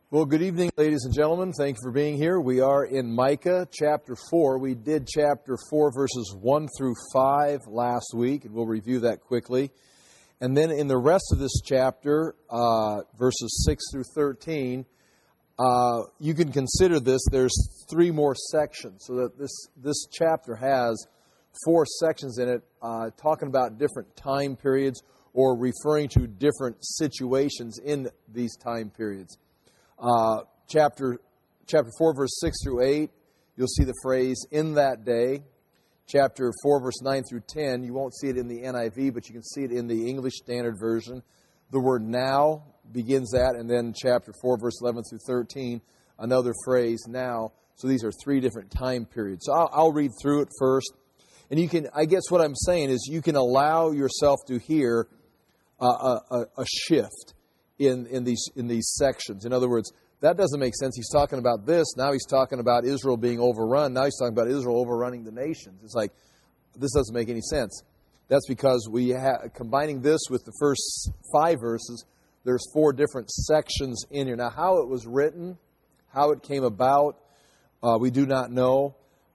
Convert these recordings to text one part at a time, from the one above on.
Well, good evening, ladies and gentlemen. Thank you for being here. We are in Micah chapter 4. We did chapter 4, verses 1 through 5 last week, and we'll review that quickly. And then in the rest of this chapter, verses 6 through 13, you can consider this. There's 3 more sections, so that this chapter has 4 sections in it, talking about different time periods or referring to different situations in these time periods. Chapter 4, verse 6 through 8, you'll see the phrase, "in that day." Chapter 4, verse 9 through 10, you won't see it in the NIV, but you can see it in the English Standard Version. The word "now" begins that, and then chapter 4, verse 11 through 13, another phrase, "now." So these are 3 different time periods. So I'll read through it first. And you can, I guess what I'm saying is you can allow yourself to hear a shift in these sections. In other words, that doesn't make sense. He's talking about this. Now he's talking about Israel being overrun. Now he's talking about Israel overrunning the nations. It's like, this doesn't make any sense. That's because combining this with the first 5 verses, there's 4 different sections in here. Now, how it was written, how it came about, we do not know.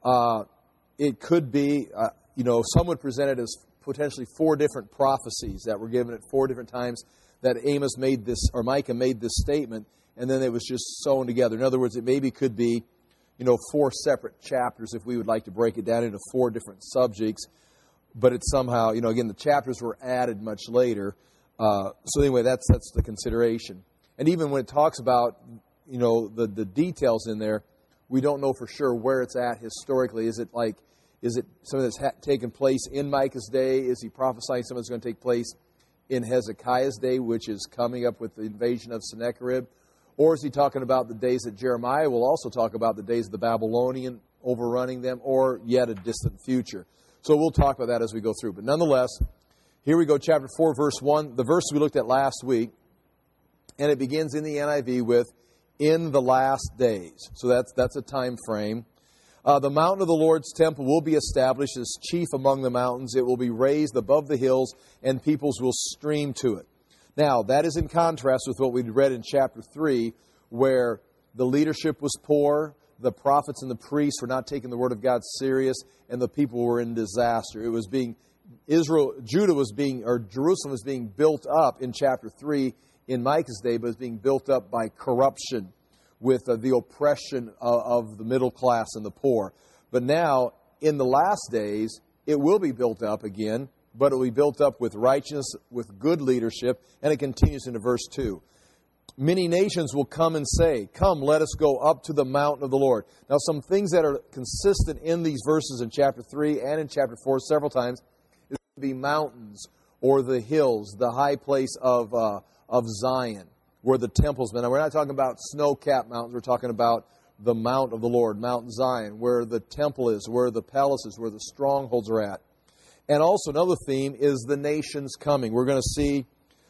It could be, some would present it as potentially 4 different prophecies that were given at 4 different times that Amos made this, or Micah made this statement, and then it was just sewn together. In other words, it maybe could be, 4 separate chapters if we would like to break it down into 4 different subjects. But it's somehow, again, the chapters were added much later. So anyway, that's the consideration. And even when it talks about, the details in there, we don't know for sure where it's at historically. Is it something that's taken place in Micah's day? Is he prophesying something that's going to take place in Hezekiah's day, which is coming up with the invasion of Sennacherib? Or is he talking about the days that Jeremiah will also talk about, the days of the Babylonian overrunning them, or yet a distant future? So we'll talk about that as we go through. But nonetheless, here we go, chapter 4, verse 1, the verse we looked at last week, and it begins in the NIV with, "in the last days." So that's a time frame. The mountain of the Lord's temple will be established as chief among the mountains. It will be raised above the hills, and peoples will stream to it. Now, that is in contrast with what we read in chapter 3, where the leadership was poor, the prophets and the priests were not taking the word of God serious, and the people were in disaster. It was Jerusalem was being built up in chapter 3 in Micah's day, but it was being built up by corruption, with the oppression of the middle class and the poor. But now, in the last days, it will be built up again, but it will be built up with righteousness, with good leadership, and it continues into verse 2. "Many nations will come and say, 'Come, let us go up to the mountain of the Lord.'" Now, some things that are consistent in these verses in chapter 3 and in chapter 4 several times is to be mountains or the hills, the high place of Zion, where the temple's been. Now, we're not talking about snow-capped mountains. We're talking about the Mount of the Lord, Mount Zion, where the temple is, where the palace is, where the strongholds are at. And also another theme is the nations coming. We're going to see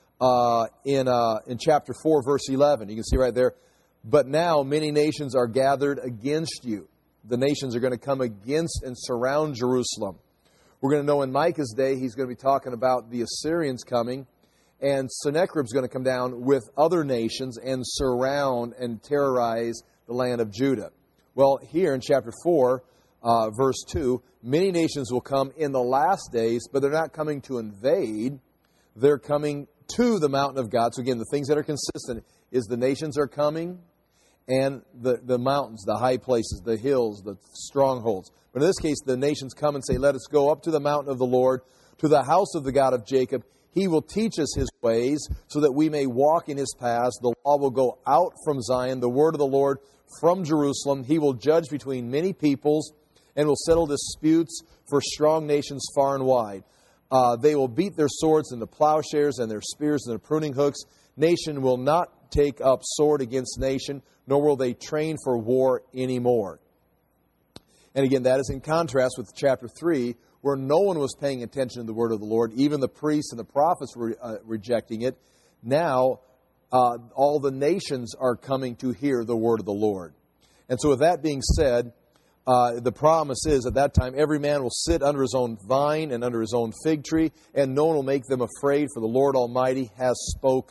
in chapter 4, verse 11. You can see right there, "But now many nations are gathered against you." The nations are going to come against and surround Jerusalem. We're going to know in Micah's day, he's going to be talking about the Assyrians coming, and Sennacherib's going to come down with other nations and surround and terrorize the land of Judah. Well, here in chapter 4, verse 2, "Many nations will come in the last days, but they're not coming to invade. They're coming to the mountain of God." So again, the things that are consistent is the nations are coming, and the mountains, the high places, the hills, the strongholds. But in this case, the nations come and say, "Let us go up to the mountain of the Lord, to the house of the God of Jacob. He will teach us His ways, so that we may walk in His paths. The law will go out from Zion, the word of the Lord from Jerusalem. He will judge between many peoples, and will settle disputes for strong nations far and wide. They will beat their swords into plowshares and their spears into pruning hooks. Nation will not take up sword against nation, nor will they train for war anymore." And again, that is in contrast with chapter 3, where no one was paying attention to the word of the Lord. Even the priests and the prophets were rejecting it. Now, all the nations are coming to hear the word of the Lord. And so with that being said, the promise is at that time, every man will sit under his own vine and under his own fig tree, and no one will make them afraid, for the Lord Almighty has spoken.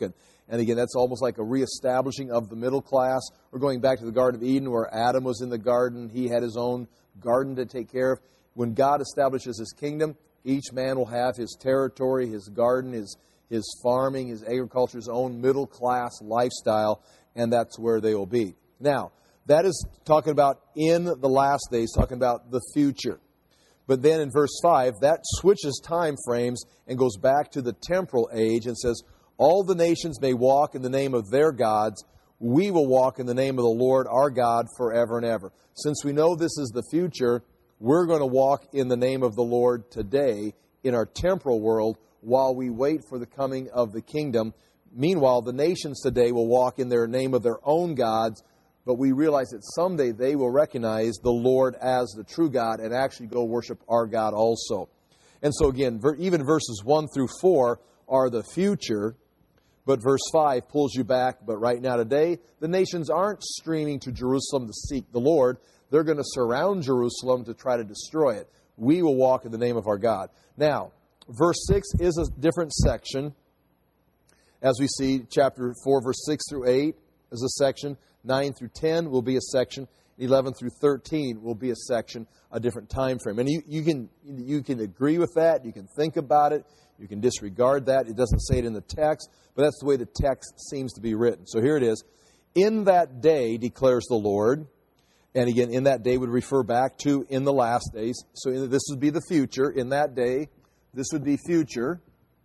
And again, that's almost like a reestablishing of the middle class. We're going back to the Garden of Eden where Adam was in the garden. He had his own garden to take care of. When God establishes His kingdom, each man will have his territory, his garden, his farming, his agriculture, his own middle class lifestyle, and that's where they will be. Now, that is talking about in the last days, talking about the future. But then in verse 5, that switches time frames and goes back to the temporal age and says, all the nations may walk in the name of their gods. We will walk in the name of the Lord our God forever and ever. Since we know this is the future, we're going to walk in the name of the Lord today in our temporal world while we wait for the coming of the kingdom. Meanwhile, the nations today will walk in their name of their own gods, but we realize that someday they will recognize the Lord as the true God and actually go worship our God also. And so again, even verses 1 through 4 are the future, but verse 5 pulls you back. But right now today, the nations aren't streaming to Jerusalem to seek the Lord. They're going to surround Jerusalem to try to destroy it. We will walk in the name of our God. Now, verse 6 is a different section. As we see, chapter 4, verse 6 through 8 is a section. 9 through 10 will be a section. 11 through 13 will be a section, a different time frame. And you can agree with that. You can think about it. You can disregard that. It doesn't say it in the text, but that's the way the text seems to be written. So here it is. In that day, declares the Lord. And again, in that day would refer back to in the last days. So this would be the future. In that day, this would be future.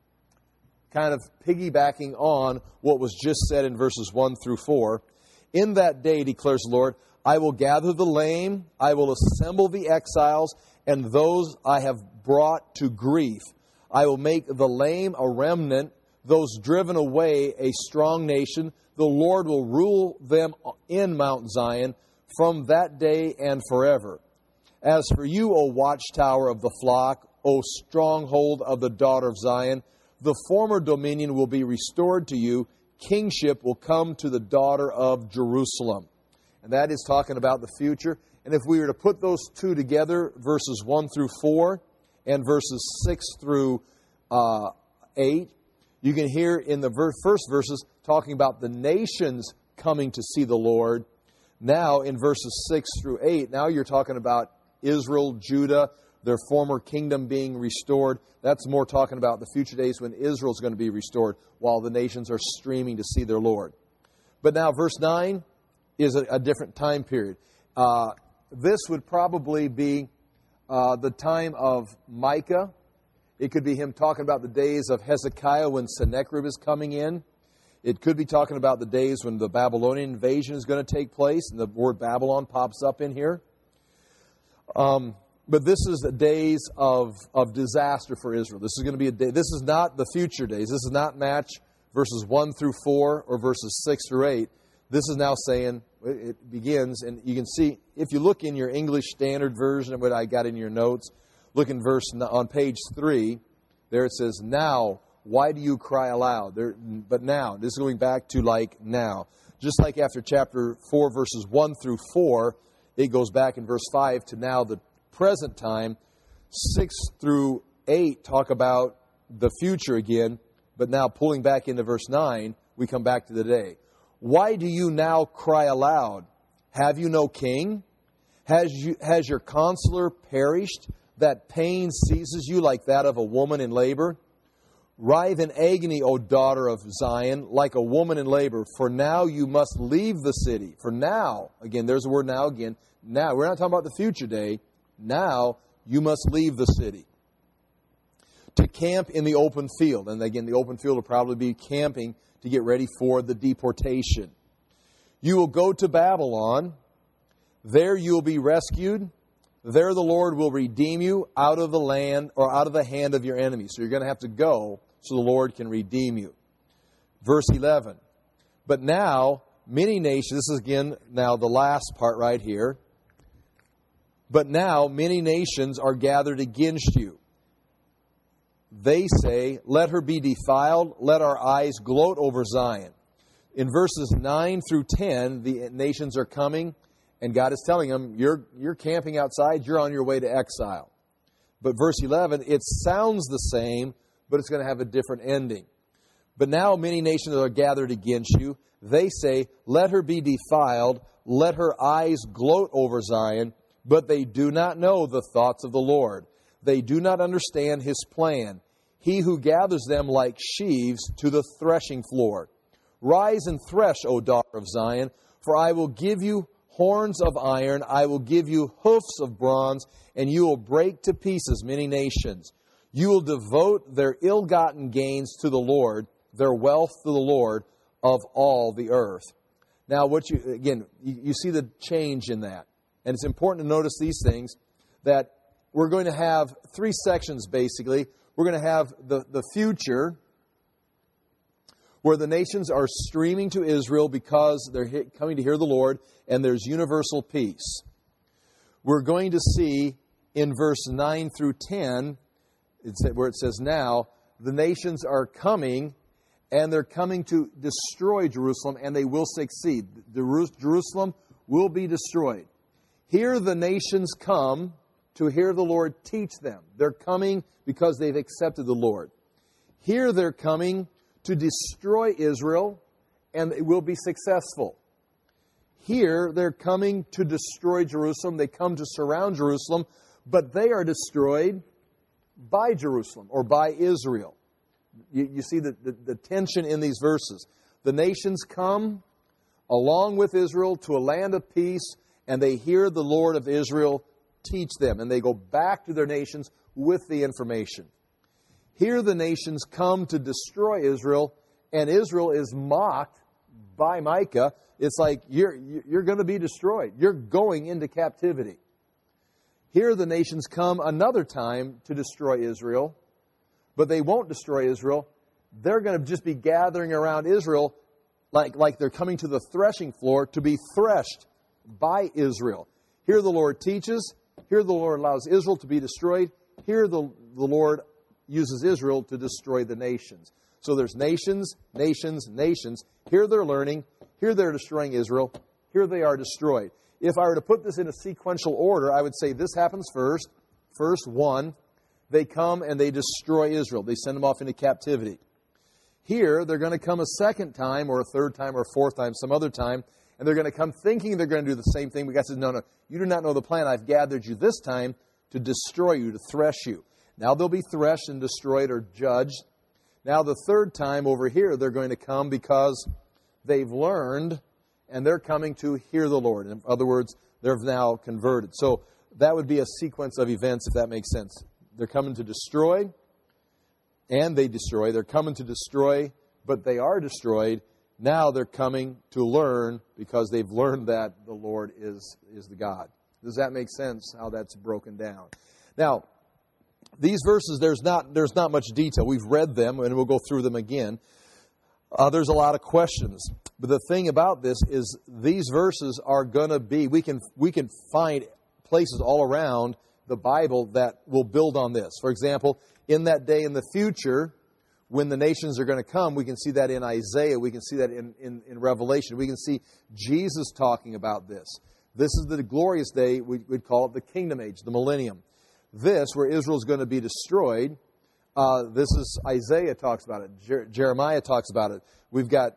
Kind of piggybacking on what was just said in verses 1 through 4. In that day, declares the Lord, I will gather the lame, I will assemble the exiles, and those I have brought to grief. I will make the lame a remnant, those driven away a strong nation. The Lord will rule them in Mount Zion from that day and forever. As for you, O watchtower of the flock, O stronghold of the daughter of Zion, the former dominion will be restored to you. Kingship will come to the daughter of Jerusalem. And that is talking about the future. And if we were to put those two together, verses 1 through 4 and verses 6 through 8, you can hear in the first verses talking about the nations coming to see the Lord. Now in verses 6 through 8, now you're talking about Israel, Judah, their former kingdom being restored. That's more talking about the future days when Israel's going to be restored while the nations are streaming to see their Lord. But now verse 9 is a different time period. This would probably be the time of Micah. It could be him talking about the days of Hezekiah when Sennacherib is coming in. It could be talking about the days when the Babylonian invasion is going to take place, and the word Babylon pops up in here. But this is the days of disaster for Israel. This is going to be a day. This is not the future days. This is not match verses 1 through 4 or verses 6 through 8. This is now saying, it begins, and you can see, if you look in your English Standard Version of what I got in your notes, look in on page 3, there it says, now, why do you cry aloud? But now, this is going back to like now. Just like after chapter 4, verses 1 through 4, it goes back in verse 5 to now the present time. 6 through 8 talk about the future again, but now pulling back into verse 9, we come back to the day. Why do you now cry aloud? Have you no king? Has your counselor perished, that pain seizes you like that of a woman in labor? Writhe in agony, O daughter of Zion, like a woman in labor. For now you must leave the city. For now, again, there's the word now again. Now, we're not talking about the future day. Now you must leave the city to camp in the open field. And again, the open field will probably be camping to get ready for the deportation. You will go to Babylon. There you will be rescued. There the Lord will redeem you out of the land or out of the hand of your enemies. So you're going to have to go so the Lord can redeem you. Verse 11. But now, many nations, this is again now the last part right here. But now many nations are gathered against you. They say, let her be defiled, let our eyes gloat over Zion. In verses 9 through 10, the nations are coming, and God is telling them, you're camping outside, you're on your way to exile. But verse 11, it sounds the same, but it's going to have a different ending. But now many nations are gathered against you. They say, let her be defiled, let her eyes gloat over Zion, but they do not know the thoughts of the Lord. They do not understand His plan. He who gathers them like sheaves to the threshing floor. Rise and thresh, O daughter of Zion, for I will give you horns of iron, I will give you hoofs of bronze, and you will break to pieces many nations. You will devote their ill-gotten gains to the Lord, their wealth to the Lord of all the earth. Now, you see the change in that. And it's important to notice these things, that we're going to have three sections, basically. We're going to have the future, where the nations are streaming to Israel because they're coming to hear the Lord, and there's universal peace. We're going to see in verse 9 through 10, where it says, now, the nations are coming, and they're coming to destroy Jerusalem, and they will succeed. Jerusalem will be destroyed. Here the nations come to hear the Lord teach them. They're coming because they've accepted the Lord. Here they're coming to destroy Israel, and it will be successful. Here they're coming to destroy Jerusalem. They come to surround Jerusalem, but they are destroyed by Jerusalem or by Israel. You see the tension in these verses. The nations come along with Israel to a land of peace, and they hear the Lord of Israel teach them, and they go back to their nations with the information. Here the nations come to destroy Israel, and Israel is mocked by Micah. It's like, you're going to be destroyed. You're going into captivity. Here the nations come another time to destroy Israel, but they won't destroy Israel. They're going to just be gathering around Israel like they're coming to the threshing floor to be threshed by Israel. Here the Lord teaches. Here the Lord allows Israel to be destroyed. Here the Lord uses Israel to destroy the nations. So there's nations, nations, nations. Here they're learning. Here they're destroying Israel. Here they are destroyed. If I were to put this in a sequential order, I would say this happens first. First, one, they come and they destroy Israel. They send them off into captivity. Here, they're going to come a second time, or a third time, or a fourth time, some other time, and they're going to come thinking they're going to do the same thing. But God says, no, you do not know the plan. I've gathered you this time to destroy you, to thresh you. Now they'll be threshed and destroyed or judged. Now the third time over here, they're going to come because they've learned, and they're coming to hear the Lord. In other words, they're now converted. So that would be a sequence of events, if that makes sense. They're coming to destroy, and they destroy. They're coming to destroy, but they are destroyed. Now they're coming to learn because they've learned that the Lord is the God. Does that make sense, how that's broken down? Now, these verses, there's not much detail. We've read them, and we'll go through them again. There's a lot of questions. But the thing about this is these verses are going to be, we can find places all around the Bible that will build on this. For example, in that day in the future, when the nations are going to come, we can see that in Isaiah. We can see that in Revelation. We can see Jesus talking about this. This is the glorious day, we'd call it the kingdom age, the millennium. This, where Israel is going to be destroyed, this is, Isaiah talks about it. Jeremiah talks about it. We've got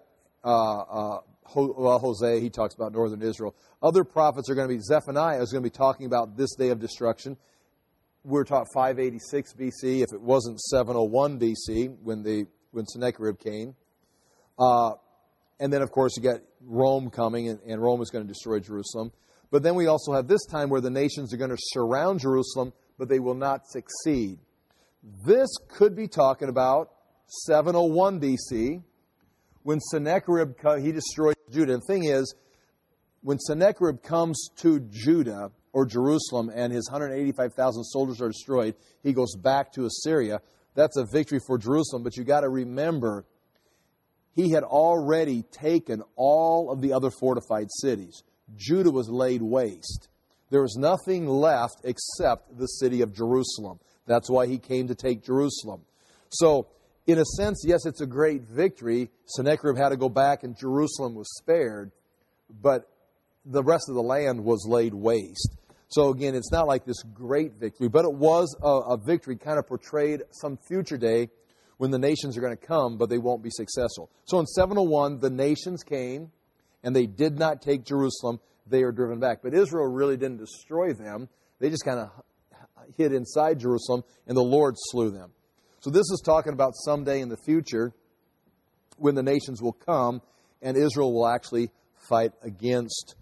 Hosea, he talks about northern Israel. Other prophets are going to be, Zephaniah is going to be talking about this day of destruction. We're taught 586 BC, if it wasn't 701 BC, when Sennacherib came. And then, of course, you got Rome coming, and Rome is going to destroy Jerusalem. But then we also have this time where the nations are going to surround Jerusalem, but they will not succeed. This could be talking about 701 BC, when Sennacherib, he destroyed Judah. And the thing is, when Sennacherib comes to Judah, or Jerusalem, and his 185,000 soldiers are destroyed, he goes back to Assyria. That's a victory for Jerusalem, but you got to remember, he had already taken all of the other fortified cities. Judah was laid waste. There was nothing left except the city of Jerusalem. That's why he came to take Jerusalem. So, in a sense, yes, it's a great victory. Sennacherib had to go back and Jerusalem was spared, but the rest of the land was laid waste. So again, it's not like this great victory, but it was a victory kind of portrayed some future day when the nations are going to come, but they won't be successful. So in 701, the nations came, and they did not take Jerusalem. They are driven back. But Israel really didn't destroy them. They just kind of hid inside Jerusalem, and the Lord slew them. So this is talking about someday in the future when the nations will come, and Israel will actually fight against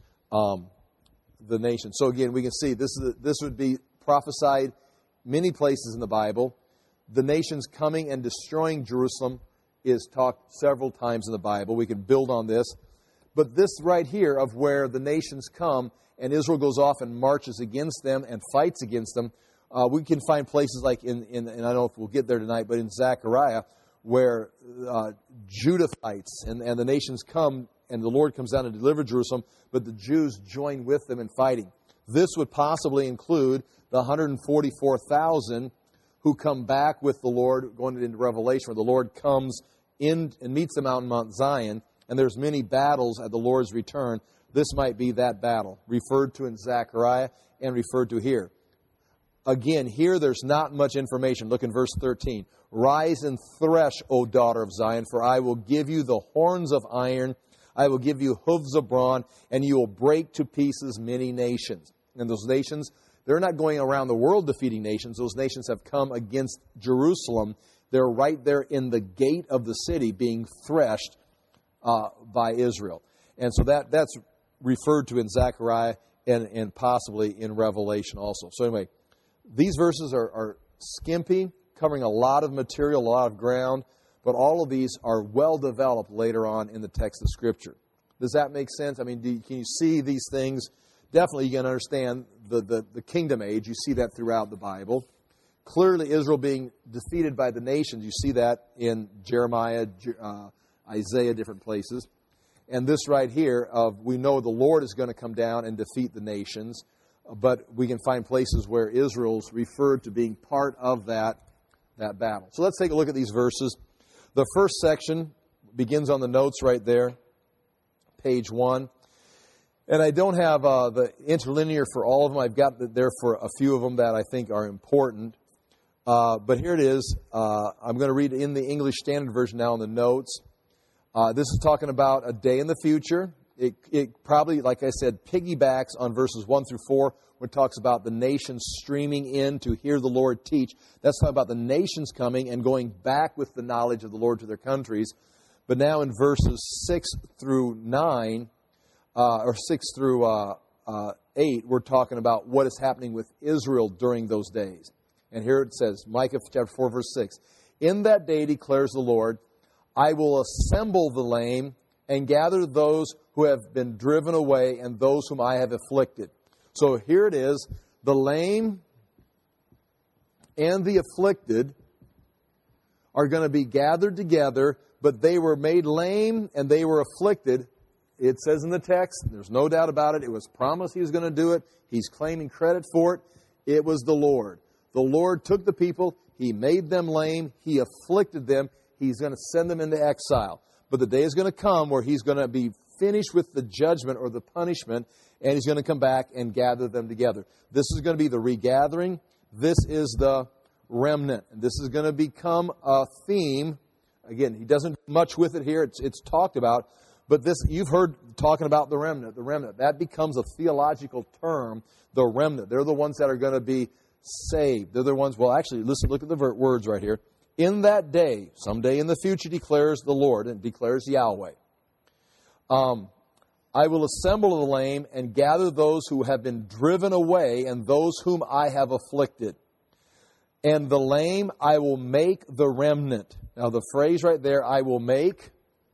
the nation. So again, we can see this would be prophesied many places in the Bible. The nations coming and destroying Jerusalem is talked several times in the Bible. We can build on this. But this right here of where the nations come and Israel goes off and marches against them and fights against them, we can find places like and I don't know if we'll get there tonight, but in Zechariah, where Judah fights and the nations come and the Lord comes down and delivers Jerusalem, but the Jews join with them in fighting. This would possibly include the 144,000 who come back with the Lord, going into Revelation, where the Lord comes in and meets them out in Mount Zion, and there's many battles at the Lord's return. This might be that battle, referred to in Zechariah and referred to here. Again, here there's not much information. Look in verse 13. Rise and thresh, O daughter of Zion, for I will give you the horns of iron, I will give you hooves of brawn, and you will break to pieces many nations. And those nations, they're not going around the world defeating nations. Those nations have come against Jerusalem. They're right there in the gate of the city being threshed by Israel. And so that's referred to in Zechariah and possibly in Revelation also. So anyway, these verses are skimpy, covering a lot of material, a lot of ground, but all of these are well developed later on in the text of Scripture. Does that make sense? I mean, can you see these things? Definitely you can understand the kingdom age. You see that throughout the Bible. Clearly, Israel being defeated by the nations. You see that in Jeremiah, Isaiah, different places. And this right here, we know the Lord is going to come down and defeat the nations, but we can find places where Israel's referred to being part of that battle. So let's take a look at these verses. The first section begins on the notes right there, page 1. And I don't have the interlinear for all of them. I've got there for a few of them that I think are important. But here it is. I'm going to read in the English Standard Version now in the notes. This is talking about a day in the future. It probably, like I said, piggybacks on verses 1 through 4, when it talks about the nations streaming in to hear the Lord teach. That's talking about the nations coming and going back with the knowledge of the Lord to their countries. But now in verses 6 through 9, or 6 through 8, we're talking about what is happening with Israel during those days. And here it says, Micah chapter 4, verse 6, In that day, declares the Lord, I will assemble the lame and gather those who have been driven away and those whom I have afflicted. So here it is, the lame and the afflicted are going to be gathered together, but they were made lame and they were afflicted. It says in the text, there's no doubt about it, it was promised He was going to do it. He's claiming credit for it. It was the Lord. The Lord took the people, He made them lame, He afflicted them, He's going to send them into exile. But the day is going to come where He's going to be finished with the judgment or the punishment, and He's going to come back and gather them together. This is going to be the regathering. This is the remnant. And this is going to become a theme. Again, He doesn't do much with it here. It's talked about. But this, you've heard talking about the remnant. The remnant. That becomes a theological term, the remnant. They're the ones that are going to be saved. They're the ones, well, actually, listen, look at the words right here. In that day, someday in the future, declares the Lord, and declares Yahweh, I will assemble the lame and gather those who have been driven away and those whom I have afflicted. And the lame I will make the remnant. Now the phrase right there, I will make,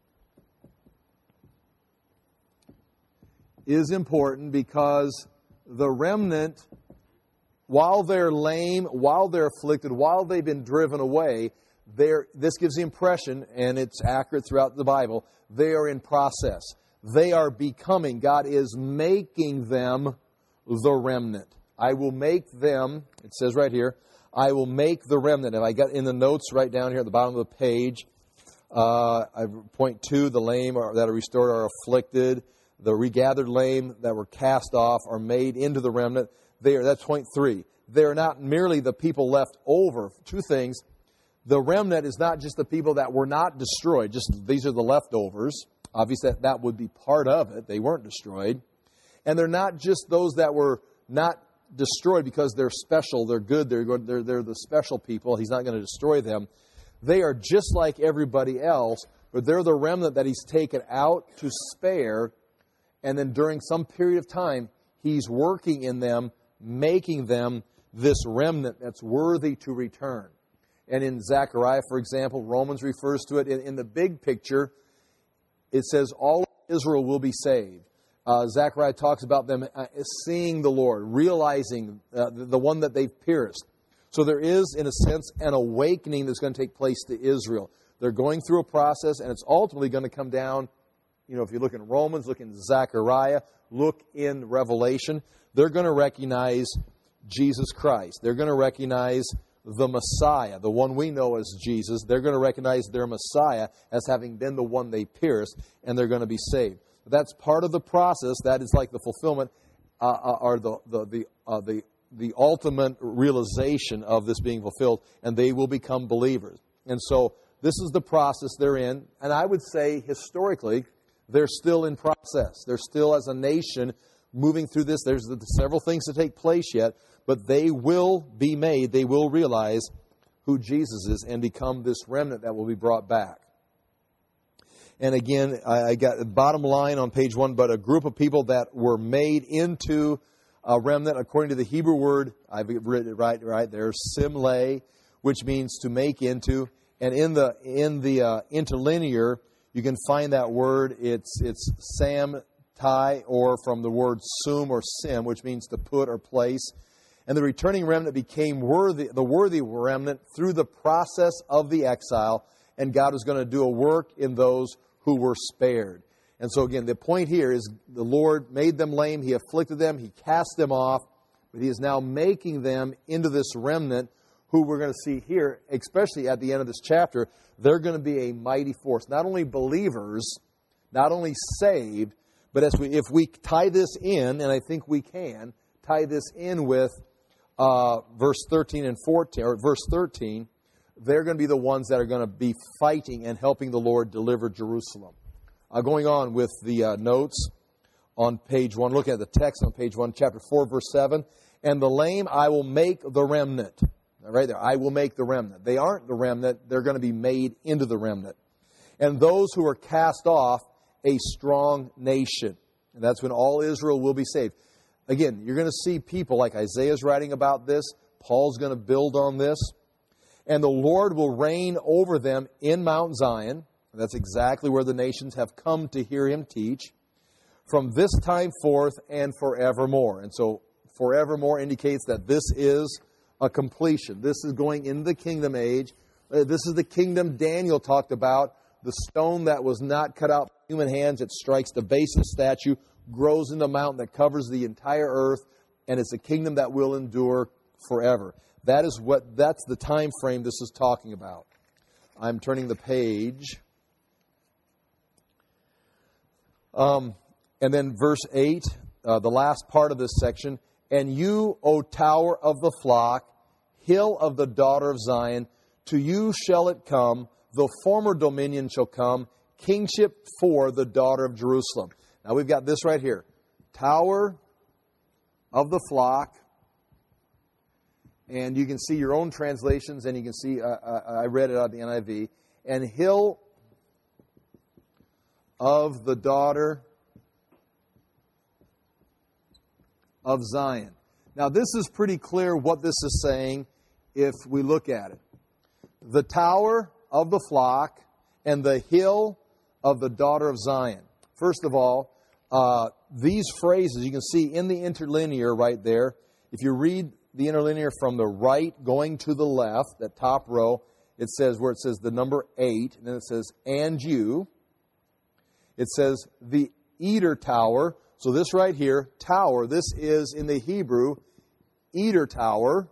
is important because the remnant, while they're lame, while they're afflicted, while they've been driven away, this gives the impression, and it's accurate throughout the Bible, they are in process. They are becoming. God is making them the remnant. I will make them, it says right here, I will make the remnant. And I got in the notes right down here at the bottom of the page, I point to the lame that are restored are afflicted. The regathered lame that were cast off are made into the remnant. That's point 3. They are not merely the people left over. Two things. The remnant is not just the people that were not destroyed, just these are the leftovers. Obviously, that would be part of it. They weren't destroyed. And they're not just those that were not destroyed because they're special, they're good, they're the special people. He's not going to destroy them. They are just like everybody else, but they're the remnant that He's taken out to spare, and then during some period of time, He's working in them, making them this remnant that's worthy to return. And in Zechariah, for example, Romans refers to it in the big picture. It says all of Israel will be saved. Zechariah talks about them seeing the Lord, realizing the one that they've pierced. So there is, in a sense, an awakening that's going to take place to Israel. They're going through a process, and it's ultimately going to come down, if you look in Romans, look in Zechariah, look in Revelation, they're going to recognize Jesus Christ. They're going to recognize the Messiah, the one we know as Jesus. They're going to recognize their Messiah as having been the one they pierced, and they're going to be saved. That's part of the process. That is like the fulfillment or the ultimate realization of this being fulfilled, and they will become believers. And so this is the process they're in. And I would say historically, they're still in process. They're still, as a nation, moving through this. There's several things to take place yet, but they will be made. They will realize who Jesus is and become this remnant that will be brought back. And again, I got the bottom line on page 1, but a group of people that were made into a remnant, according to the Hebrew word, I've written it right there, simle, which means to make into. And in the interlinear, you can find that word. It's samtai, or from the word sum or sim, which means to put or place. And the returning remnant became the worthy remnant through the process of the exile, and God was going to do a work in those who were spared. And so again, the point here is the Lord made them lame, He afflicted them, He cast them off, but He is now making them into this remnant who we're going to see here, especially at the end of this chapter. They're going to be a mighty force. Not only believers, not only saved, but if we tie this in, and I think we can, tie this in with verse 13 and 14, or verse 13, they're going to be the ones that are going to be fighting and helping the Lord deliver Jerusalem. Going on with the notes on page 1, looking at the text on page 1, chapter 4, verse 7. And the lame I will make the remnant. Right there, I will make the remnant. They aren't the remnant, they're going to be made into the remnant. And those who are cast off, a strong nation. And that's when all Israel will be saved. Again, you're going to see people like Isaiah's writing about this. Paul's going to build on this. And the Lord will reign over them in Mount Zion. That's exactly where the nations have come to hear Him teach. From this time forth and forevermore. And so forevermore indicates that this is a completion. This is going into the kingdom age. This is the kingdom Daniel talked about. The stone that was not cut out by human hands, it strikes the base of the statue, grows into a mountain that covers the entire earth, and it's a kingdom that will endure forever. That's the time frame this is talking about. I'm turning the page. And then verse 8, the last part of this section. And you, O tower of the flock, hill of the daughter of Zion, to you shall it come, the former dominion shall come, kingship for the daughter of Jerusalem. Now we've got this right here. Tower of the flock. And you can see your own translations, and you can see, I read it out of the NIV. And hill of the daughter of Zion. Now this is pretty clear what this is saying if we look at it. The tower of the flock and the hill of the daughter of Zion. First of all, these phrases you can see in the interlinear right there. If you read the interlinear from the right going to the left, that top row, it says the number 8, and then it says, and you. It says, the Eder tower. So this right here, tower, this is in the Hebrew, Eder tower.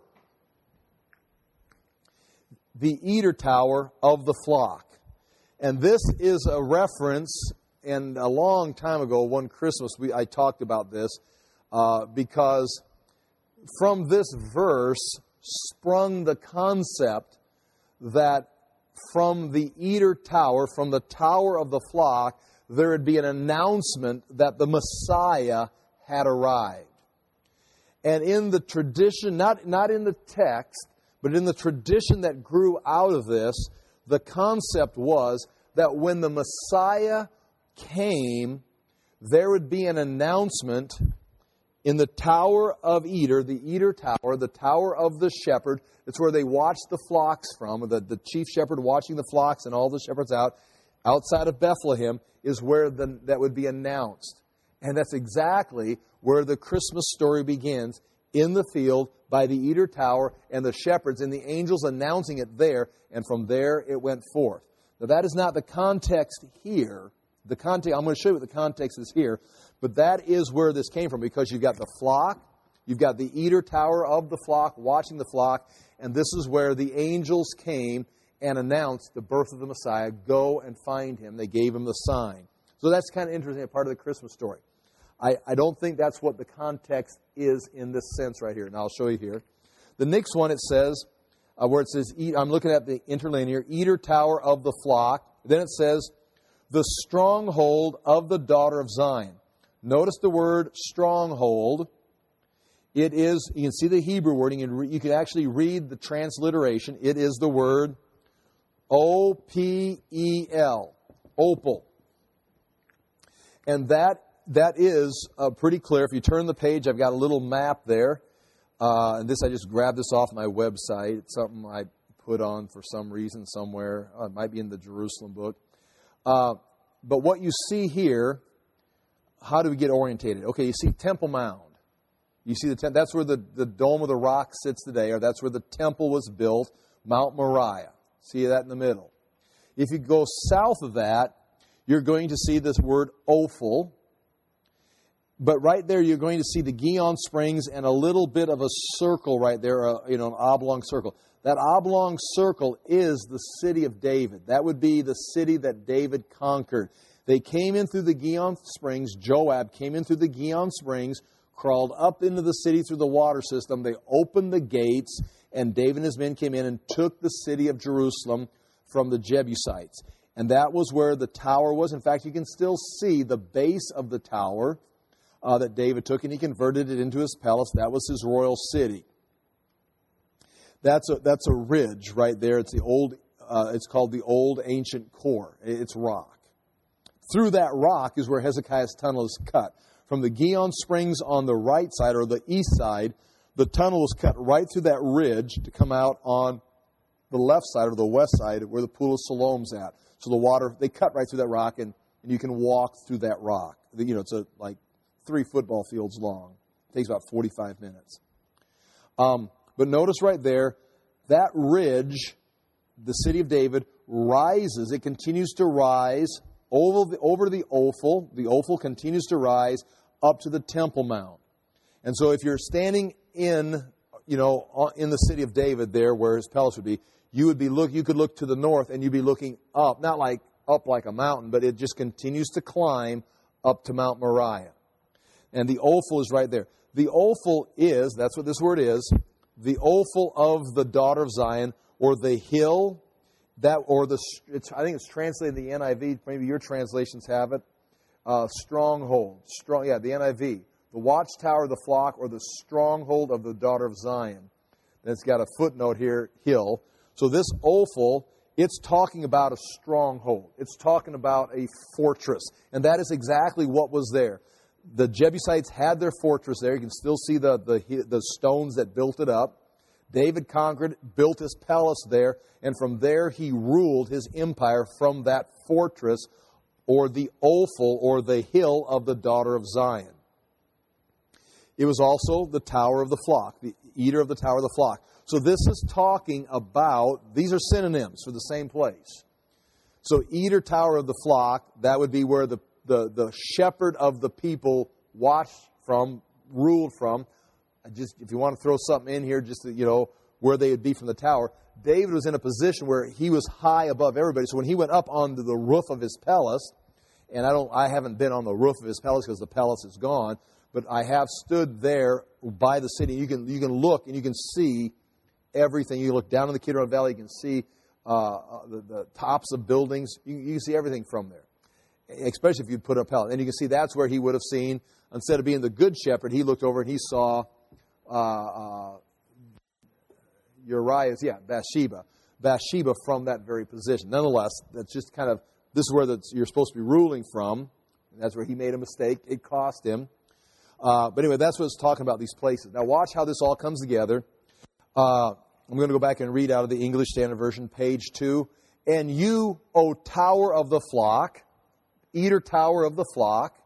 The Eder tower of the flock. And this is a reference, and a long time ago, one Christmas, I talked about this, because from this verse sprung the concept that from the Eder Tower, from the Tower of the Flock, there would be an announcement that the Messiah had arrived. And in the tradition, not in the text, but in the tradition that grew out of this, the concept was that when the Messiah came, there would be an announcement in the Tower of Eder, the Eder Tower, the Tower of the Shepherd. It's where they watched the flocks from, the chief shepherd watching the flocks and all the shepherds outside of Bethlehem is where that would be announced. And that's exactly where the Christmas story begins, in the field by the Eder Tower and the shepherds and the angels announcing it there, and from there it went forth. Now that is not the context here. I'm going to show you what the context is here, but that is where this came from, because you've got the flock, you've got the Eder Tower of the flock watching the flock, and this is where the angels came and announced the birth of the Messiah. Go and find him. They gave him the sign. So that's kind of interesting, a part of the Christmas story. I don't think that's what the context is in this sense right here, and I'll show you here. The next one, it says, where it says, I'm looking at the interlinear, Eder Tower of the flock. Then it says, the stronghold of the daughter of Zion. Notice the word stronghold. It is, you can see the Hebrew wording, and you can actually read the transliteration. It is the word O-P-E-L, opal. And that is pretty clear. If you turn the page, I've got a little map there. And this, I just grabbed this off my website. It's something I put on for some reason somewhere. It might be in the Jerusalem book. But what you see here, how do we get orientated? Okay, you see Temple Mound. You see that's where the Dome of the Rock sits today, or that's where the temple was built, Mount Moriah. See that in the middle. If you go south of that, you're going to see this word Ophel. But right there, you're going to see the Gihon Springs and a little bit of a circle right there, an oblong circle. That oblong circle is the city of David. That would be the city that David conquered. They came in through the Gihon Springs. Joab came in through the Gihon Springs, crawled up into the city through the water system. They opened the gates, and David and his men came in and took the city of Jerusalem from the Jebusites. And that was where the tower was. In fact, you can still see the base of the tower that David took, and he converted it into his palace. That was his royal city. That's a ridge right there. It's it's called the Old Ancient Core. It's rock. Through that rock is where Hezekiah's tunnel is cut. From the Gihon Springs on the right side, or the east side, the tunnel was cut right through that ridge to come out on the left side, or the west side, where the Pool of Siloam's at. So the water, they cut right through that rock, and you can walk through that rock. It's like 3 football fields long. It takes about 45 minutes. But notice right there, that ridge, the city of David, rises. It continues to rise over the Ophel. The Ophel continues to rise up to the Temple Mount. And so if you're standing in the city of David there, where his palace would be, you could look to the north, and you'd be looking up, not like up like a mountain, but it just continues to climb up to Mount Moriah. And the Ophel is right there. The Ophel is, that's what this word is, the Ophel of the daughter of Zion, or the hill, I think it's translated in the NIV, maybe your translations have it, stronghold. The NIV. The watchtower of the flock, or the stronghold of the daughter of Zion. And it's got a footnote here, hill. So this Ophel, it's talking about a stronghold. It's talking about a fortress. And that is exactly what was there. The Jebusites had their fortress there. You can still see the stones that built it up. David conquered, built his palace there, and from there he ruled his empire from that fortress, or the Ophel, or the hill of the daughter of Zion. It was also the Tower of the Flock, the Eder of the Tower of the Flock. So this is talking about, these are synonyms for the same place. So Eder Tower of the Flock, that would be where the shepherd of the people watched from, ruled from. If you want to throw something in here, where they would be from the tower. David was in a position where he was high above everybody. So when he went up onto the roof of his palace, and I haven't been on the roof of his palace because the palace is gone, but I have stood there by the city. You can look and you can see everything. You look down in the Kidron Valley, you can see the tops of buildings. You can see everything from there, especially if you put up palace. And you can see that's where he would have seen, instead of being the good shepherd, he looked over and he saw Bathsheba from that very position. Nonetheless, that's just kind of, this is where you're supposed to be ruling from. That's where he made a mistake. It cost him. But anyway, that's what it's talking about, these places. Now watch how this all comes together. I'm going to go back and read out of the English Standard Version, page 2. And you, O tower of the flock, Eder tower of the flock,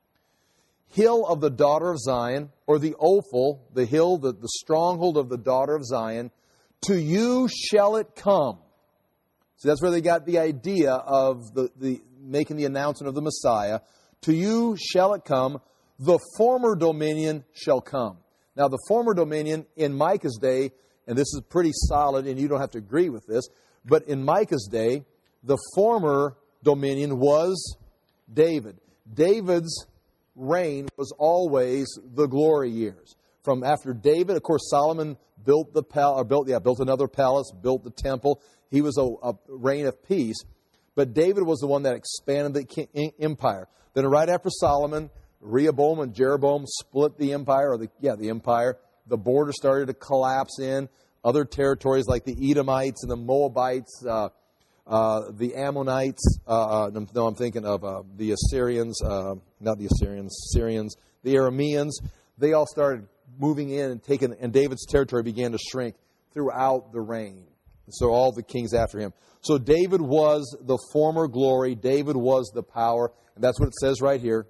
hill of the daughter of Zion, or the Ophel, the hill, the stronghold of the daughter of Zion, to you shall it come. So that's where they got the idea of the making the announcement of the Messiah. To you shall it come, the former dominion shall come. Now the former dominion in Micah's day, and this is pretty solid, and you don't have to agree with this, but in Micah's day, the former dominion was David. David's reign was always the glory years. From after David, of course, Solomon built another palace, built the temple. He was a reign of peace. But David was the one that expanded the empire. Then right after Solomon, Rehoboam and Jeroboam split the empire, the empire. The border started to collapse in. Other territories like the Edomites and the Moabites, the Ammonites. I'm thinking of the Assyrians, not the Assyrians, Syrians, the Arameans. They all started moving in and David's territory began to shrink throughout the reign. So all the kings after him. So David was the former glory. David was the power. And that's what it says right here.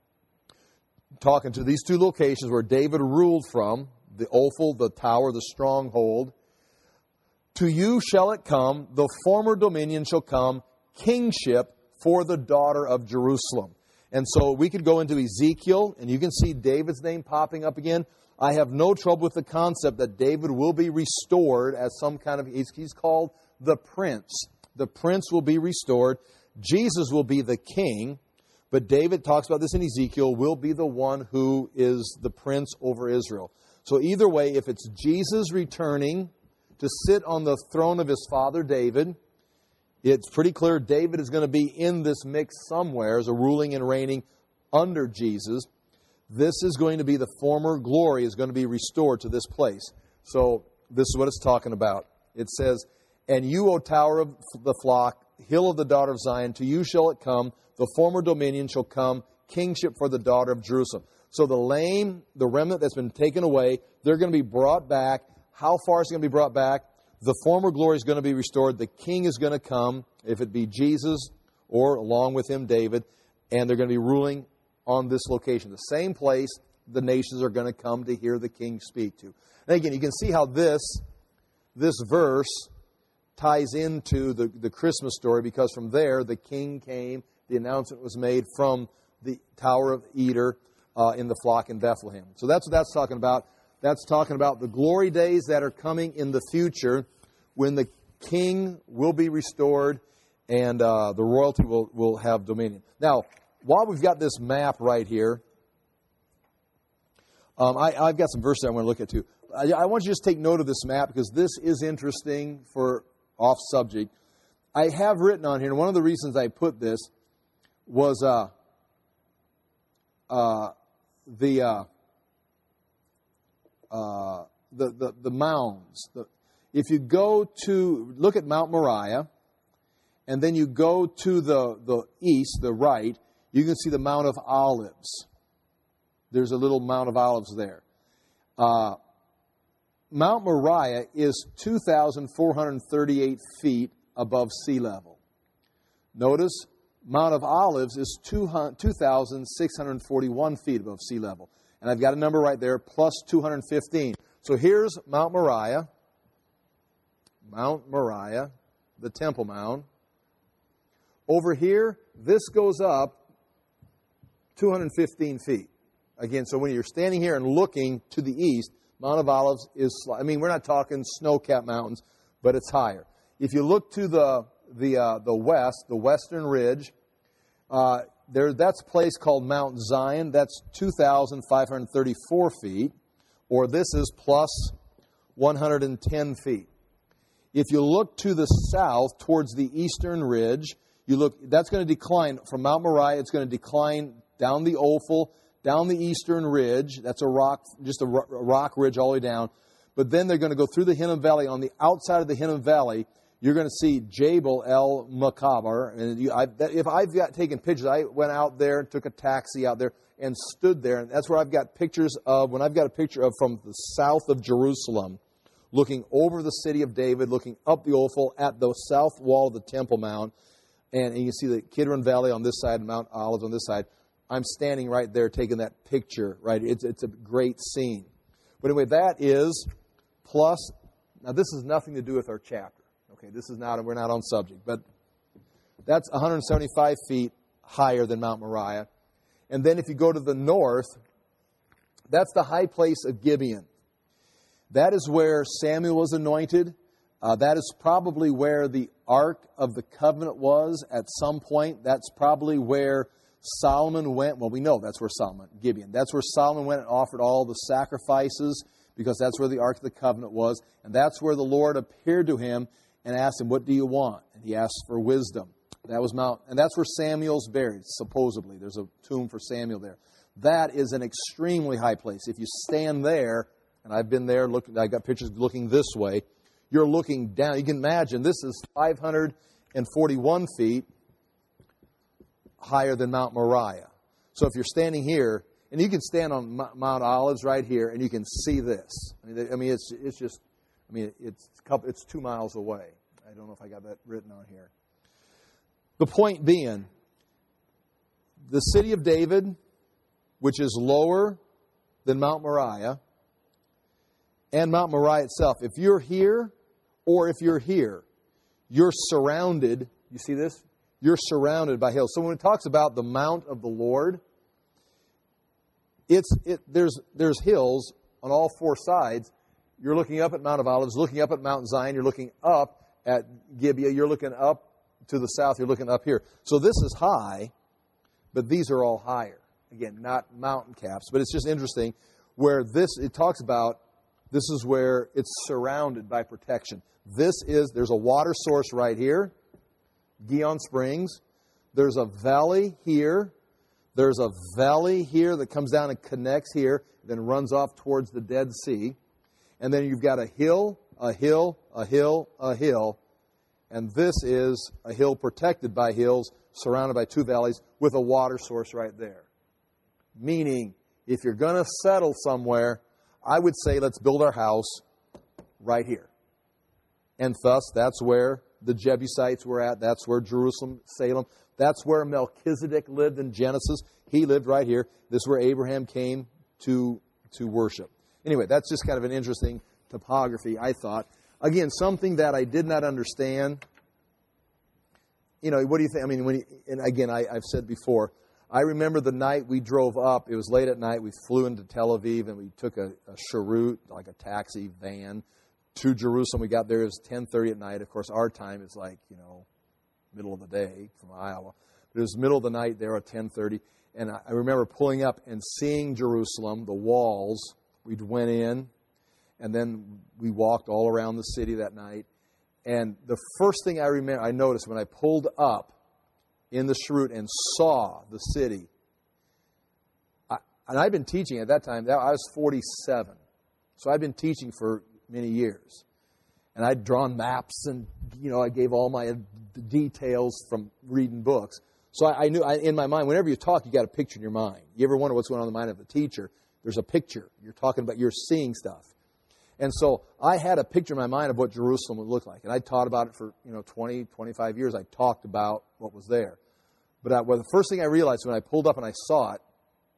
Talking to these two locations where David ruled from, the Ophel, the tower, the stronghold. To you shall it come, the former dominion shall come, kingship for the daughter of Jerusalem. And so we could go into Ezekiel, and you can see David's name popping up again. I have no trouble with the concept that David will be restored as some kind of, he's called the prince. The prince will be restored. Jesus will be the king. But David talks about this in Ezekiel, will be the one who is the prince over Israel. So either way, if it's Jesus returning to sit on the throne of his father David, it's pretty clear David is going to be in this mix somewhere as a ruling and reigning under Jesus. This is going to be the former glory is going to be restored to this place. So this is what it's talking about. It says, and you, O tower of the flock, hill of the daughter of Zion, to you shall it come, the former dominion shall come, kingship for the daughter of Jerusalem. So the lame, the remnant that's been taken away, they're going to be brought back. How far is it going to be brought back? The former glory is going to be restored. The king is going to come, if it be Jesus or along with him David, and they're going to be ruling on this location. The same place the nations are going to come to hear the king speak to. And again, you can see how this verse ties into the Christmas story, because from there the king came, the announcement was made from the Tower of Eder in the flock in Bethlehem. So that's what that's talking about. That's talking about the glory days that are coming in the future when the king will be restored and the royalty will have dominion. Now, while we've got this map right here, I've got some verses I want to look at too. I want you to just take note of this map because this is interesting for off subject. I have written on here, and one of the reasons I put this was the mounds. If you go to look at Mount Moriah, and then you go to the east, the right, you can see the Mount of Olives. There's a little Mount of Olives there. Mount Moriah is 2,438 feet above sea level. Notice, Mount of Olives is 2,641 feet above sea level. And I've got a number right there, plus 215. So here's Mount Moriah, the Temple Mount. Over here, this goes up 215 feet. Again, so when you're standing here and looking to the east, Mount of Olives is, we're not talking snow-capped mountains, but it's higher. If you look to the west, the western ridge, that's a place called Mount Zion. That's 2,534 feet, or this is plus 110 feet. If you look to the south towards the eastern ridge, that's going to decline from Mount Moriah. It's going to decline down the Ophel, down the eastern ridge. That's a rock, just a rock ridge all the way down. But then they're going to go through the Hinnom Valley. On the outside of the Hinnom Valley, you're going to see Jabal el Makabar. And if I've taken pictures, I went out there and took a taxi out there and stood there. And that's where I've got pictures of, when I've got a picture of from the south of Jerusalem, looking over the city of David, looking up the Ophel at the south wall of the Temple Mount. And you can see the Kidron Valley on this side and Mount Olives on this side. I'm standing right there taking that picture, right? It's a great scene. But anyway, that is plus, now this has nothing to do with our chapter. Okay, this is not, we're not on subject, but that's 175 feet higher than Mount Moriah. And then if you go to the north, that's the high place of Gibeon. That is where Samuel was anointed. That is probably where the Ark of the Covenant was at some point. That's probably where Solomon went. Well, we know that's where Gibeon. That's where Solomon went and offered all the sacrifices, because that's where the Ark of the Covenant was. And that's where the Lord appeared to him and asked him, what do you want? And he asked for wisdom. That was and that's where Samuel's buried, supposedly. There's a tomb for Samuel there. That is an extremely high place. If you stand there, and I've been there, I got pictures looking this way, you're looking down. You can imagine this is 541 feet higher than Mount Moriah. So if you're standing here, and you can stand on Mount Olives right here, and you can see this. It's 2 miles away. I don't know if I got that written on here. The point being, the city of David, which is lower than Mount Moriah, and Mount Moriah itself, if you're here or if you're here, you're surrounded, you see this? You're surrounded by hills. So when it talks about the Mount of the Lord, there's hills on all four sides. You're looking up at Mount of Olives, looking up at Mount Zion, you're looking up at Gibeah, you're looking up to the south, you're looking up here. So this is high, but these are all higher. Again, not mountain caps, but it's just interesting where it talks about this is where it's surrounded by protection. There's a water source right here, Gihon Springs. There's a valley here. There's a valley here that comes down and connects here, then runs off towards the Dead Sea. And then you've got a hill, a hill, a hill, a hill. And this is a hill protected by hills, surrounded by two valleys, with a water source right there. Meaning, if you're going to settle somewhere, I would say let's build our house right here. And thus, that's where the Jebusites were at. That's where Jerusalem, Salem. That's where Melchizedek lived in Genesis. He lived right here. This is where Abraham came to worship. Anyway, that's just kind of an interesting topography, I thought. Again, something that I did not understand. You know, what do you think? I mean, and again, I've said before, I remember the night we drove up. It was late at night. We flew into Tel Aviv, and we took a charut, like a taxi van, to Jerusalem. We got there. It was 10:30 at night. Of course, our time is like, middle of the day from Iowa. But it was middle of the night there at 10:30. And I remember pulling up and seeing Jerusalem, the walls. We went in, and then we walked all around the city that night. And the first thing I noticed when I pulled up in the charut and saw the city, and I'd been teaching at that time. I was 47. So I'd been teaching for many years. And I'd drawn maps, and, I gave all my details from reading books. So I knew, in my mind, whenever you talk, you got a picture in your mind. You ever wonder what's going on in the mind of the teacher? There's a picture. You're seeing stuff. And so I had a picture in my mind of what Jerusalem would look like. And I taught about it for, 20, 25 years. I talked about what was there. But the first thing I realized when I pulled up and I saw it,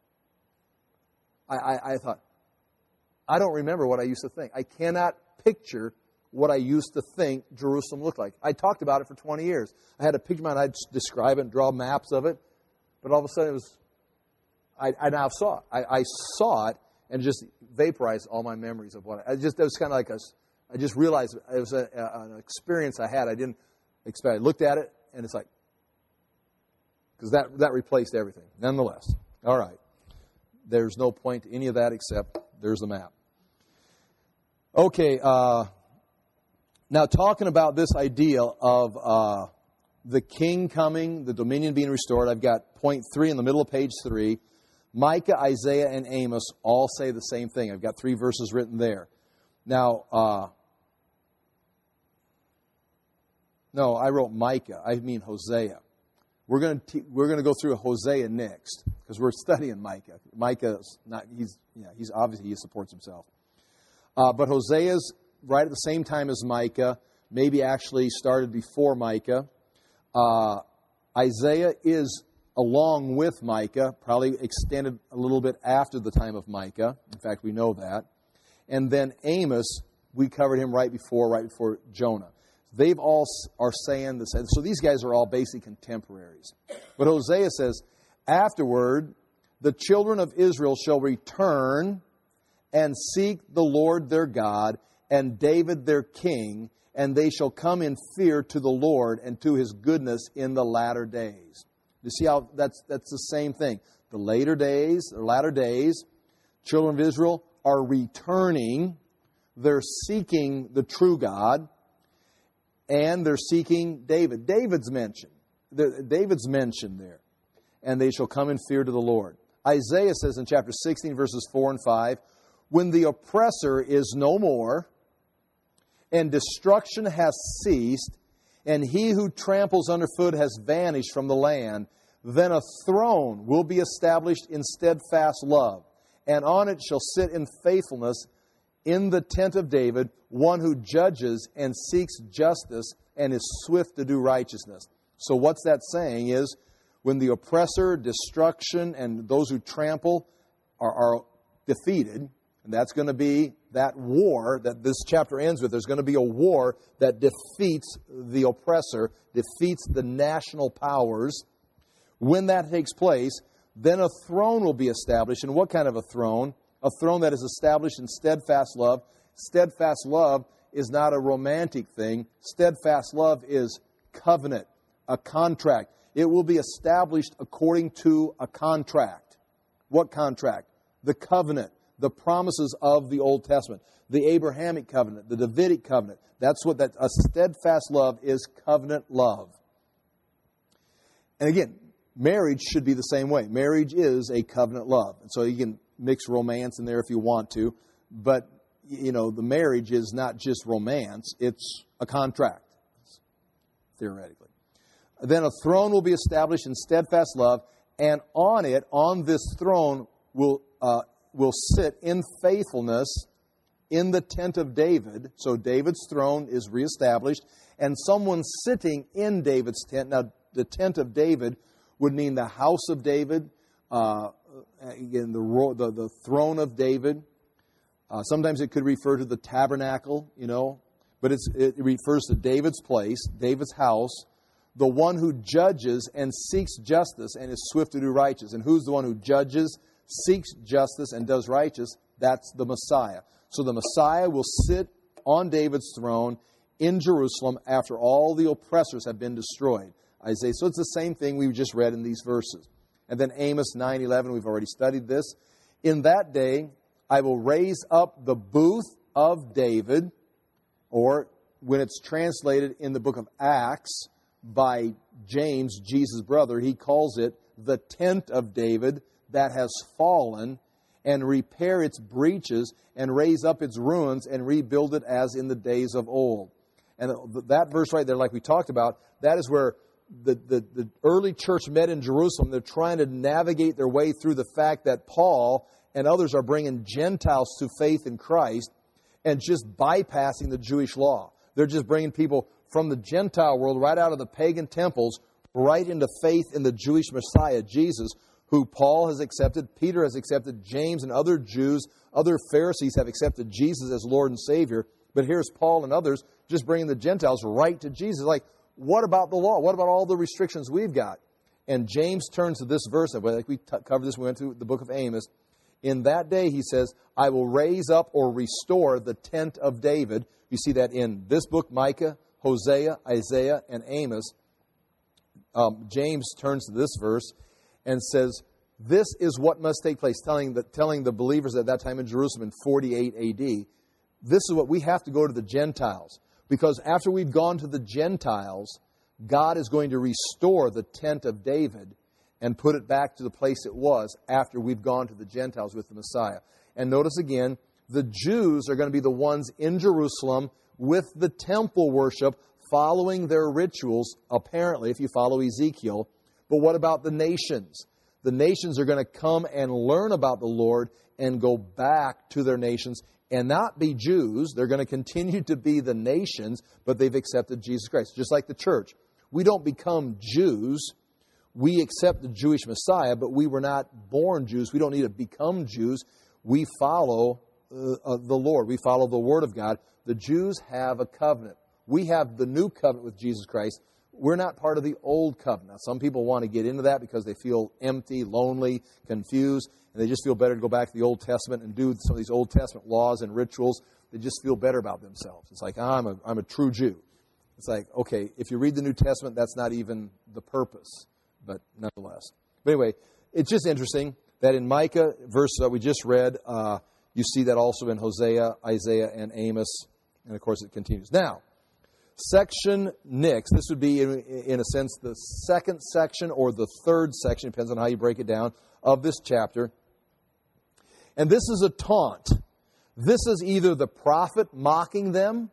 I thought, I don't remember what I used to think. I cannot picture what I used to think Jerusalem looked like. I talked about it for 20 years. I had a picture in mind. I'd describe it and draw maps of it. But all of a sudden, I now saw it. I saw it and just vaporized all my memories of what it was kind of like I just realized it was an experience I had. I didn't expect. I looked at it, and it's like, because that replaced everything. Nonetheless, all right. There's no point to any of that except there's the map. Okay, Now, talking about this idea of the king coming, the dominion being restored, I've got point 3 in the middle of page 3. Micah, Isaiah, and Amos all say the same thing. I've got 3 verses written there. Now, no, I wrote Micah. I mean Hosea. We're going to go through Hosea next because we're studying Micah. Micah's not. He's obviously he supports himself. But Hosea's right at the same time as Micah. Maybe actually started before Micah. Isaiah is along with Micah, probably extended a little bit after the time of Micah. In fact, we know that. And then Amos, we covered him right before Jonah. They've all are saying this. So these guys are all basically contemporaries. But Hosea says, afterward, the children of Israel shall return and seek the Lord their God and David their king, and they shall come in fear to the Lord and to his goodness in the latter days. You see how that's the same thing. The latter days, children of Israel are returning. They're seeking the true God, and they're seeking David. David's mentioned there. And they shall come in fear to the Lord. Isaiah says in chapter 16, verses 4 and 5, when the oppressor is no more, and destruction has ceased, and he who tramples underfoot has vanished from the land, then a throne will be established in steadfast love, and on it shall sit in faithfulness in the tent of David, one who judges and seeks justice and is swift to do righteousness. So what's that saying is, when the oppressor, destruction, and those who trample are defeated, and that's going to be that war that this chapter ends with. There's going to be a war that defeats the oppressor, defeats the national powers. When that takes place, then a throne will be established. And what kind of a throne? A throne that is established in steadfast love. Steadfast love is not a romantic thing. Steadfast love is covenant, a contract. It will be established according to a contract. What contract? The covenant, the promises of the Old Testament, the Abrahamic covenant, the Davidic covenant. That's what a steadfast love is, covenant love. And again, marriage should be the same way. Marriage is a covenant love. And so you can mix romance in there if you want to, but the marriage is not just romance, it's a contract, theoretically. Then a throne will be established in steadfast love, and on this throne will sit in faithfulness in the tent of David. So David's throne is reestablished, and someone sitting in David's tent. Now, the tent of David would mean the house of David, again, the throne of David. Sometimes it could refer to the tabernacle, but it refers to David's place, David's house, the one who judges and seeks justice and is swift to do righteous. And who's the one who judges, seeks justice, and does righteous? That's the Messiah. So the Messiah will sit on David's throne in Jerusalem after all the oppressors have been destroyed. Isaiah. So it's the same thing we just read in these verses. And then Amos 9:11, we've already studied this. In that day, I will raise up the booth of David, or when it's translated in the book of Acts by James, Jesus' brother, he calls it the tent of David that has fallen, and repair its breaches, and raise up its ruins, and rebuild it as in the days of old. And that verse right there, like we talked about, that is where the early church met in Jerusalem. They're trying to navigate their way through the fact that Paul and others are bringing Gentiles to faith in Christ and just bypassing the Jewish law. They're just bringing people from the Gentile world right out of the pagan temples right into faith in the Jewish Messiah, Jesus, who Paul has accepted, Peter has accepted, James and other Jews, other Pharisees have accepted Jesus as Lord and Savior. But here's Paul and others just bringing the Gentiles right to Jesus. Like, what about the law? What about all the restrictions we've got? And James turns to this verse, like we covered this, we went through the book of Amos. In that day, he says, I will raise up or restore the tent of David. You see that in this book, Micah, Hosea, Isaiah, and Amos. James turns to this verse and says, this is what must take place, telling the believers at that time in Jerusalem in 48 AD. This is what we have to go to the Gentiles. Because after we've gone to the Gentiles, God is going to restore the tent of David and put it back to the place it was after we've gone to the Gentiles with the Messiah. And notice again, the Jews are going to be the ones in Jerusalem with the temple worship, following their rituals, apparently, if you follow Ezekiel. But what about the nations? The nations are going to come and learn about the Lord and go back to their nations and not be Jews. They're going to continue to be the nations, but they've accepted Jesus Christ. Just like the church. We don't become Jews. We accept the Jewish Messiah, but we were not born Jews. We don't need to become Jews. We follow the Lord. We follow the Word of God. The Jews have a covenant. We have the new covenant with Jesus Christ. We're not part of the old covenant. Now, some people want to get into that because they feel empty, lonely, confused, and they just feel better to go back to the Old Testament and do some of these Old Testament laws and rituals. They just feel better about themselves. It's like, I'm a true Jew. It's like, okay, if you read the New Testament, that's not even the purpose, but nonetheless. But anyway, it's just interesting that in Micah, verse that we just read, you see that also in Hosea, Isaiah, and Amos, and of course it continues. Now, section Nix, this would be, in a sense, the second section or the third section, depends on how you break it down, of this chapter. And this is a taunt. This is either the prophet mocking them,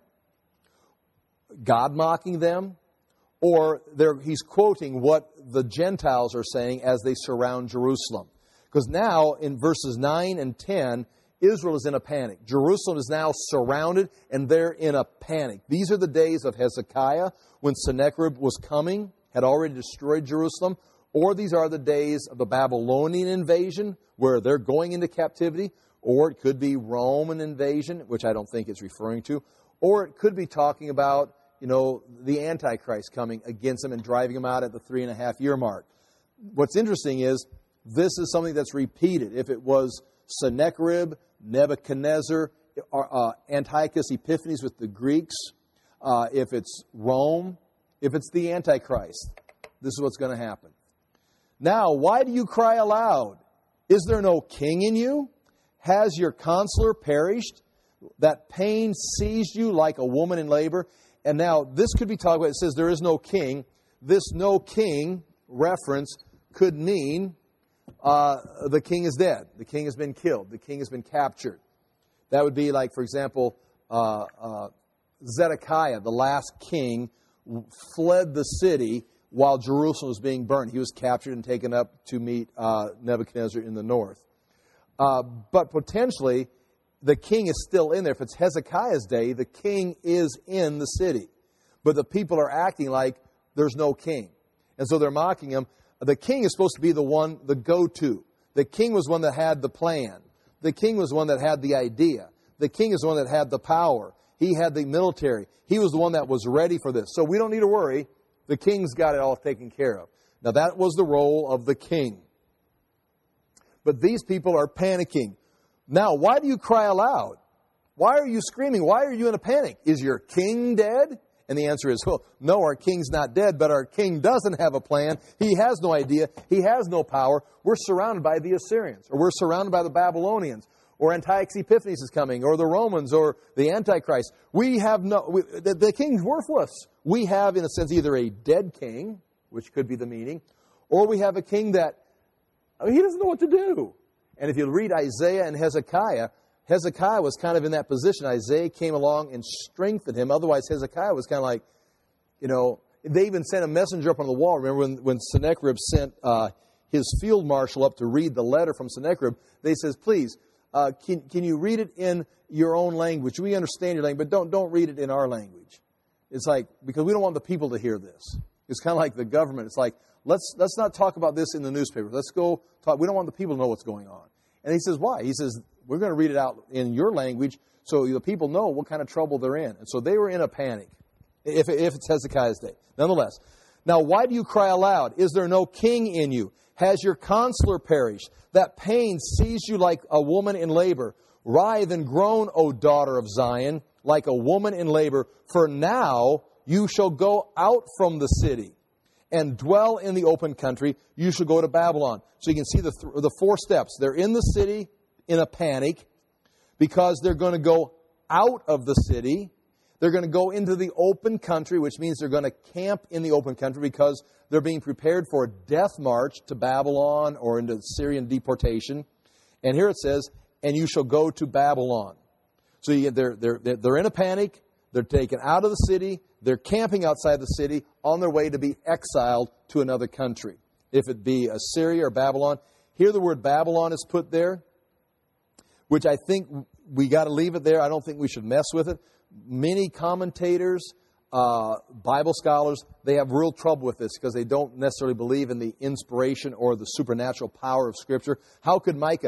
God mocking them, or he's quoting what the Gentiles are saying as they surround Jerusalem. Because now, in verses 9 and 10, Israel is in a panic. Jerusalem is now surrounded, and they're in a panic. These are the days of Hezekiah, when Sennacherib was coming, had already destroyed Jerusalem. Or these are the days of the Babylonian invasion, where they're going into captivity. Or it could be Roman invasion, which I don't think it's referring to. Or it could be talking about, the Antichrist coming against them and driving them out at the 3.5-year mark. What's interesting is, this is something that's repeated. If it was Sennacherib, Nebuchadnezzar, Antiochus Epiphanes with the Greeks, if it's Rome, if it's the Antichrist, this is what's going to happen. Now, why do you cry aloud? Is there no king in you? Has your counselor perished? That pain seized you like a woman in labor. And now, this could be talked about. It says there is no king. This no king reference could mean the king is dead. The king has been killed. The king has been captured. That would be like, for example, Zedekiah, the last king, fled the city while Jerusalem was being burned. He was captured and taken up to meet Nebuchadnezzar in the north. But potentially, the king is still in there. If it's Hezekiah's day, the king is in the city. But the people are acting like there's no king. And so they're mocking him. The king is supposed to be the go-to. The king was one that had the plan. The king was one that had the idea. The king is the one that had the power. He had the military. He was the one that was ready for this. So we don't need to worry. The king's got it all taken care of. Now that was the role of the king. But these people are panicking. Now, why do you cry aloud? Why are you screaming? Why are you in a panic? Is your king dead? And the answer is, well, no, our king's not dead, but our king doesn't have a plan. He has no idea. He has no power. We're surrounded by the Assyrians, or we're surrounded by the Babylonians, or Antiochus Epiphanes is coming, or the Romans, or the Antichrist. The king's worthless. We have, in a sense, either a dead king, which could be the meaning, or we have a king that, he doesn't know what to do. And if you read Isaiah and Hezekiah, Hezekiah was kind of in that position. Isaiah came along and strengthened him. Otherwise, Hezekiah was kind of like, they even sent a messenger up on the wall. Remember when Sennacherib sent his field marshal up to read the letter from Sennacherib, they says, please, can you read it in your own language? We understand your language, but don't read it in our language. It's like, because we don't want the people to hear this. It's kind of like the government. It's like, let's not talk about this in the newspaper. Let's go talk. We don't want the people to know what's going on. And he says, why? He says, we're going to read it out in your language so the people know what kind of trouble they're in. And so they were in a panic, if it's Hezekiah's day. Nonetheless, now why do you cry aloud? Is there no king in you? Has your counselor perished? That pain seized you like a woman in labor. Writhe and groan, O daughter of Zion, like a woman in labor. For now you shall go out from the city and dwell in the open country. You shall go to Babylon. So you can see the 4 steps. They're in the city in a panic because they're going to go out of the city. They're going to go into the open country, which means they're going to camp in the open country because they're being prepared for a death march to Babylon or into Syrian deportation. And here it says, and you shall go to Babylon. So they're in a panic. They're taken out of the city. They're camping outside the city on their way to be exiled to another country. If it be Assyria or Babylon. Here the word Babylon is put there, which I think we got to leave it there. I don't think we should mess with it. Many commentators, Bible scholars, they have real trouble with this because they don't necessarily believe in the inspiration or the supernatural power of Scripture. How could Micah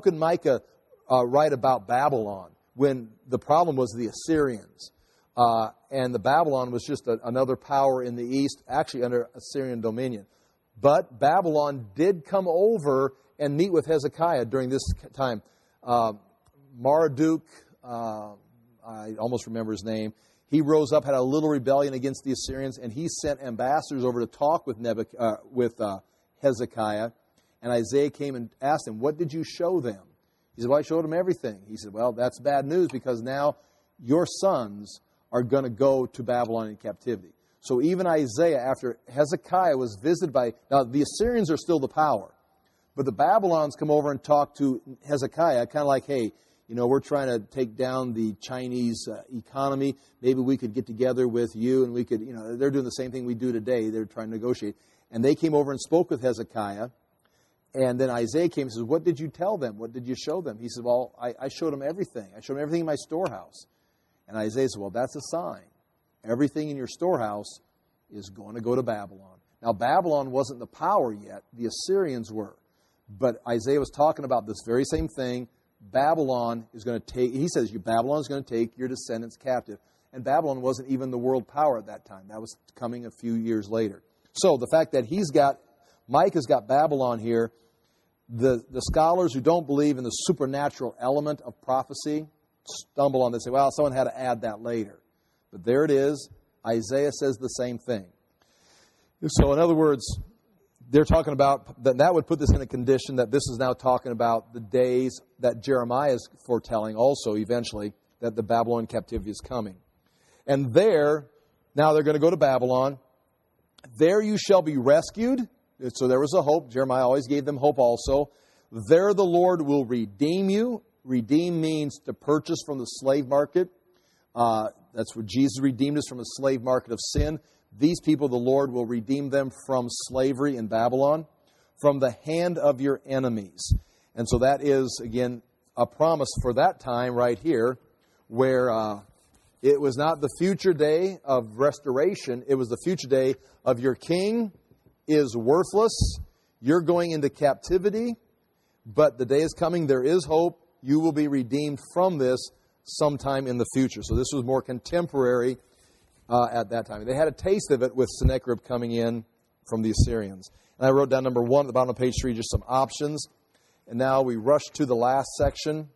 write about Babylon when the problem was the Assyrians? And the Babylon was just another power in the east, actually under Assyrian dominion. But Babylon did come over and meet with Hezekiah during this time. Marduk, I almost remember his name, he rose up, had a little rebellion against the Assyrians, and he sent ambassadors over to talk with Hezekiah. And Isaiah came and asked him, what did you show them? He said, well, I showed them everything. He said, well, that's bad news because now your sons are going to go to Babylon in captivity. So even Isaiah, after Hezekiah was visited by... Now, the Assyrians are still the power. But the Babylons come over and talk to Hezekiah, kind of like, hey, we're trying to take down the Chinese economy. Maybe we could get together with you and we could, they're doing the same thing we do today. They're trying to negotiate. And they came over and spoke with Hezekiah. And then Isaiah came and says, what did you tell them? What did you show them? He said, well, I showed them everything. I showed them everything in my storehouse. And Isaiah said, well, that's a sign. Everything in your storehouse is going to go to Babylon. Now, Babylon wasn't the power yet. The Assyrians were. But Isaiah was talking about this very same thing. Babylon is going to take, he says, Babylon is going to take your descendants captive. And Babylon wasn't even the world power at that time. That was coming a few years later. So the fact that Micah's got Babylon here, the scholars who don't believe in the supernatural element of prophecy stumble on this and say, well, someone had to add that later. But there it is. Isaiah says the same thing. So in other words, they're talking about, that would put this in a condition that this is now talking about the days that Jeremiah is foretelling also eventually that the Babylon captivity is coming. And now they're going to go to Babylon. There you shall be rescued. So there was a hope. Jeremiah always gave them hope also. There the Lord will redeem you. Redeem means to purchase from the slave market. That's where Jesus redeemed us from the slave market of sin. These people, the Lord will redeem them from slavery in Babylon, from the hand of your enemies. And so that is, again, a promise for that time right here, where it was not the future day of restoration. It was the future day of your king is worthless. You're going into captivity, but the day is coming. There is hope. You will be redeemed from this sometime in the future. So this was more contemporary at that time. They had a taste of it with Sennacherib coming in from the Assyrians. And I wrote down number 1 at the bottom of page 3, just some options. And now we rush to the last section.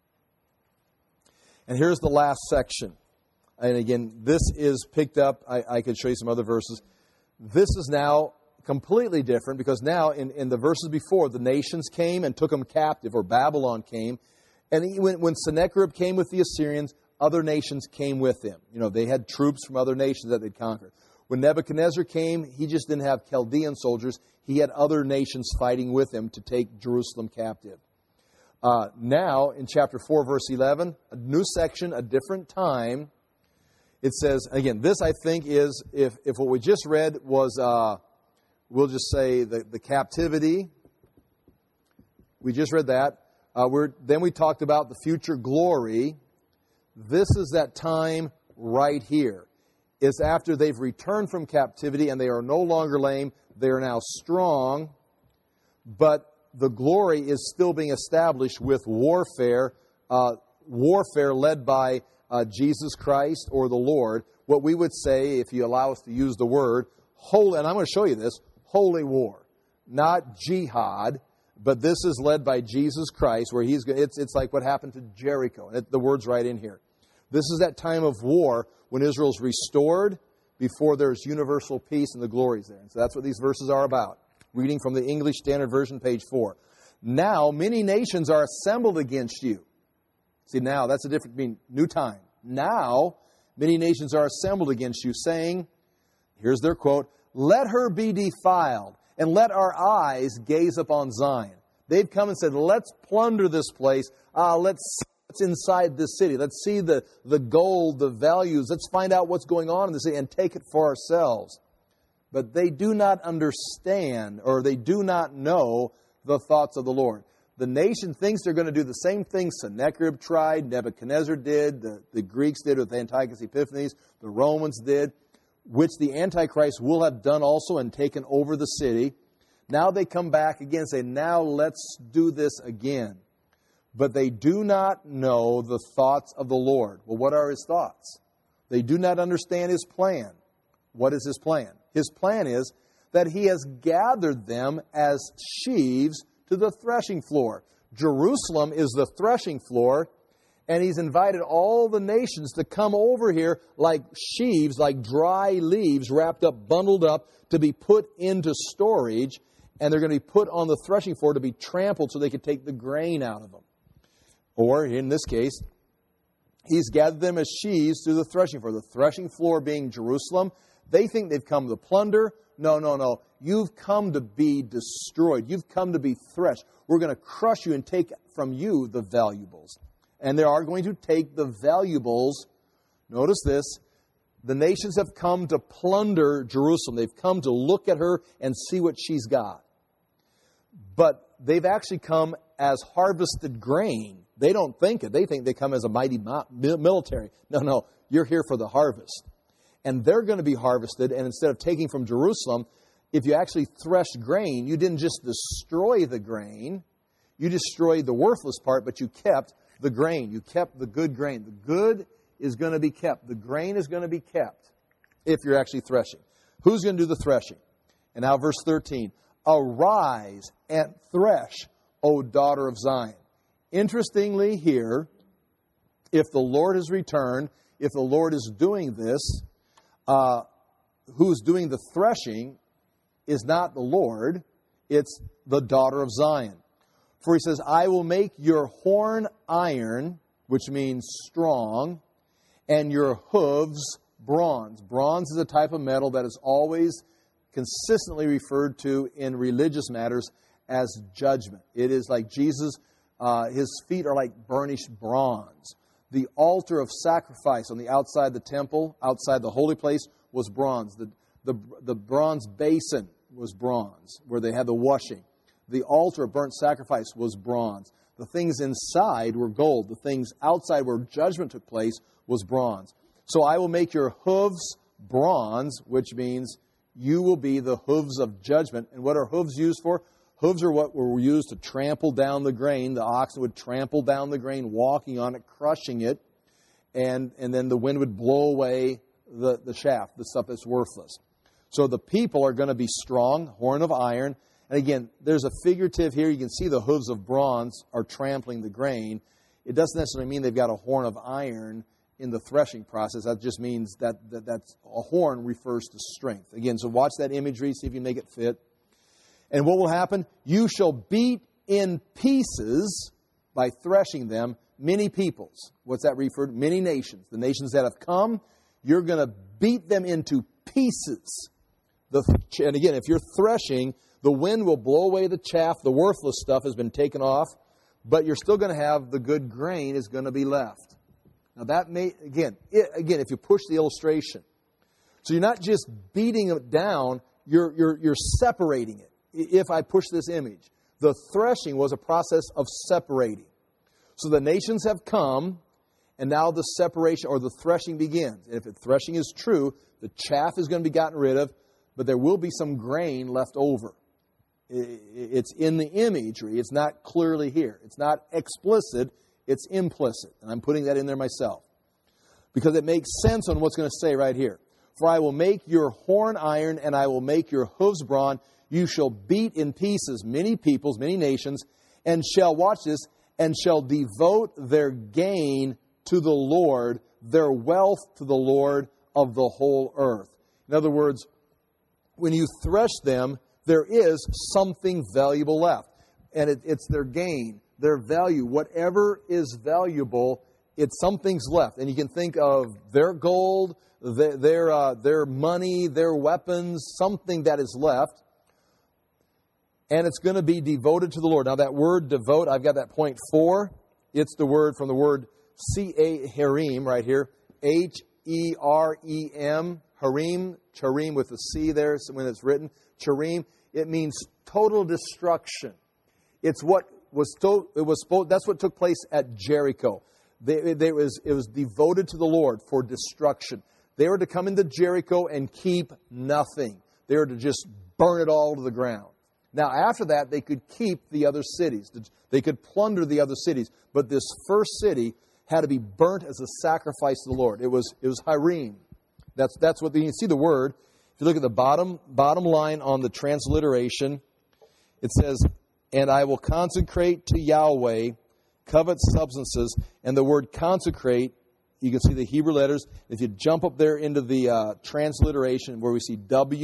And here's the last section. And again, this is picked up. I could show you some other verses. This is now completely different because now in the verses before, the nations came and took them captive, or Babylon came. And when Sennacherib came with the Assyrians, other nations came with him. They had troops from other nations that they'd conquered. When Nebuchadnezzar came, he just didn't have Chaldean soldiers. He had other nations fighting with him to take Jerusalem captive. Now, in chapter 4, verse 11, a new section, a different time. It says, again, this I think is, if what we just read was, we'll just say the captivity. We just read that. Then we talked about the future glory. This is that time right here. It's after they've returned from captivity and they are no longer lame. They are now strong. But the glory is still being established with warfare. Warfare led by Jesus Christ or the Lord. What we would say, if you allow us to use the word, holy, and I'm going to show you this, holy war. Not jihad. But this is led by Jesus Christ, where it's like what happened to Jericho. The word's right in here. This is that time of war when Israel's restored before there's universal peace and the glory's there. And so that's what these verses are about. Reading from the English Standard Version, page 4. Now, many nations are assembled against you. See, now, that's the difference between new time. Now, Many nations are assembled against you, saying, here's their quote, let her be defiled, and let our eyes gaze upon Zion. They've come and said, let's plunder this place. Let's see what's inside this city. Let's see the gold, the values. Let's find out what's going on in the city and take it for ourselves. But they do not understand, or they do not know the thoughts of the Lord. The nation thinks they're going to do the same thing Sennacherib tried, Nebuchadnezzar did, the Greeks did with Antiochus Epiphanes, the Romans did, which the Antichrist will have done also and taken over the city. Now they come back again and say, now let's do this again. But they do not know the thoughts of the Lord. Well, what are His thoughts? They do not understand His plan. What is His plan? His plan is that He has gathered them as sheaves to the threshing floor. Jerusalem is the threshing floor, and He's invited all the nations to come over here like sheaves, like dry leaves wrapped up, bundled up, to be put into storage, and they're going to be put on the threshing floor to be trampled so they could take the grain out of them. Or, in this case, He's gathered them as sheaves to the threshing floor. The threshing floor being Jerusalem. They think they've come to plunder. No. You've come to be destroyed. You've come to be threshed. We're going to crush you and take from you the valuables. And they are going to take the valuables. Notice this. The nations have come to plunder Jerusalem. They've come to look at her and see what she's got. But they've actually come as harvested grain. They don't think it. They think they come as a mighty military. No. You're here for the harvest. And they're going to be harvested, and instead of taking from Jerusalem, if you actually threshed grain, you didn't just destroy the grain, you destroyed the worthless part, but you kept the grain. You kept the good grain. The good is going to be kept. The grain is going to be kept if you're actually threshing. Who's going to do the threshing? And now verse 13. Arise and thresh, O daughter of Zion. Interestingly here, if the Lord has returned, if the Lord is doing this, who's doing the threshing is not the Lord, it's the daughter of Zion. For He says, I will make your horn iron, which means strong, and your hooves bronze. Bronze is a type of metal that is always consistently referred to in religious matters as judgment. It is like Jesus, His feet are like burnished bronze. The altar of sacrifice on the outside the temple, outside the holy place, was bronze. The bronze basin was bronze, where they had the washing. The altar of burnt sacrifice was bronze. The things inside were gold. The things outside where judgment took place was bronze. So I will make your hooves bronze, which means you will be the hooves of judgment. And what are hooves used for? Hooves are what were used to trample down the grain. The oxen would trample down the grain, walking on it, crushing it, and then the wind would blow away the shaft, the stuff that's worthless. So the people are going to be strong, horn of iron. And again, there's a figurative here. You can see the hooves of bronze are trampling the grain. It doesn't necessarily mean they've got a horn of iron in the threshing process. That just means that's a horn refers to strength. Again, so watch that imagery, see if you make it fit. And what will happen? You shall beat in pieces, by threshing them, many peoples. What's that referred to? Many nations. The nations that have come, you're going to beat them into pieces. And again, if you're threshing, the wind will blow away the chaff. The worthless stuff has been taken off. But you're still going to have the good grain is going to be left. Now that may, again, if you push the illustration. So you're not just beating it down, you're separating it. If I push this image, the threshing was a process of separating. So the nations have come, and now the separation or the threshing begins. And if the threshing is true, the chaff is going to be gotten rid of, but there will be some grain left over. It's in the imagery. It's not clearly here. It's not explicit. It's implicit. And I'm putting that in there myself. Because it makes sense on what's going to say right here. For I will make your horn iron, and I will make your hooves bronze. You shall beat in pieces many peoples, many nations, and shall, watch this, and shall devote their gain to the Lord, their wealth to the Lord of the whole earth. In other words, when you thresh them, there is something valuable left. And it's their gain, their value. Whatever is valuable it's something's left. And you can think of their gold, their money, their weapons, something that is left. And it's going to be devoted to the Lord. Now that word devote, I've got that point 4. It's the word from the word C-A-Herem right here. H-E-R-E-M. Herem, Cherem with the C there when it's written. Cherem, it means total destruction. It's what was that's what took place at Jericho. It was devoted to the Lord for destruction. They were to come into Jericho and keep nothing. They were to just burn it all to the ground. Now, after that, they could keep the other cities. They could plunder the other cities. But this first city had to be burnt as a sacrifice to the Lord. It was Herem. That's what you can see the word. If you look at the bottom line on the transliteration, it says, "And I will consecrate to Yahweh covet substances." And the word consecrate, you can see the Hebrew letters. If you jump up there into the transliteration where we see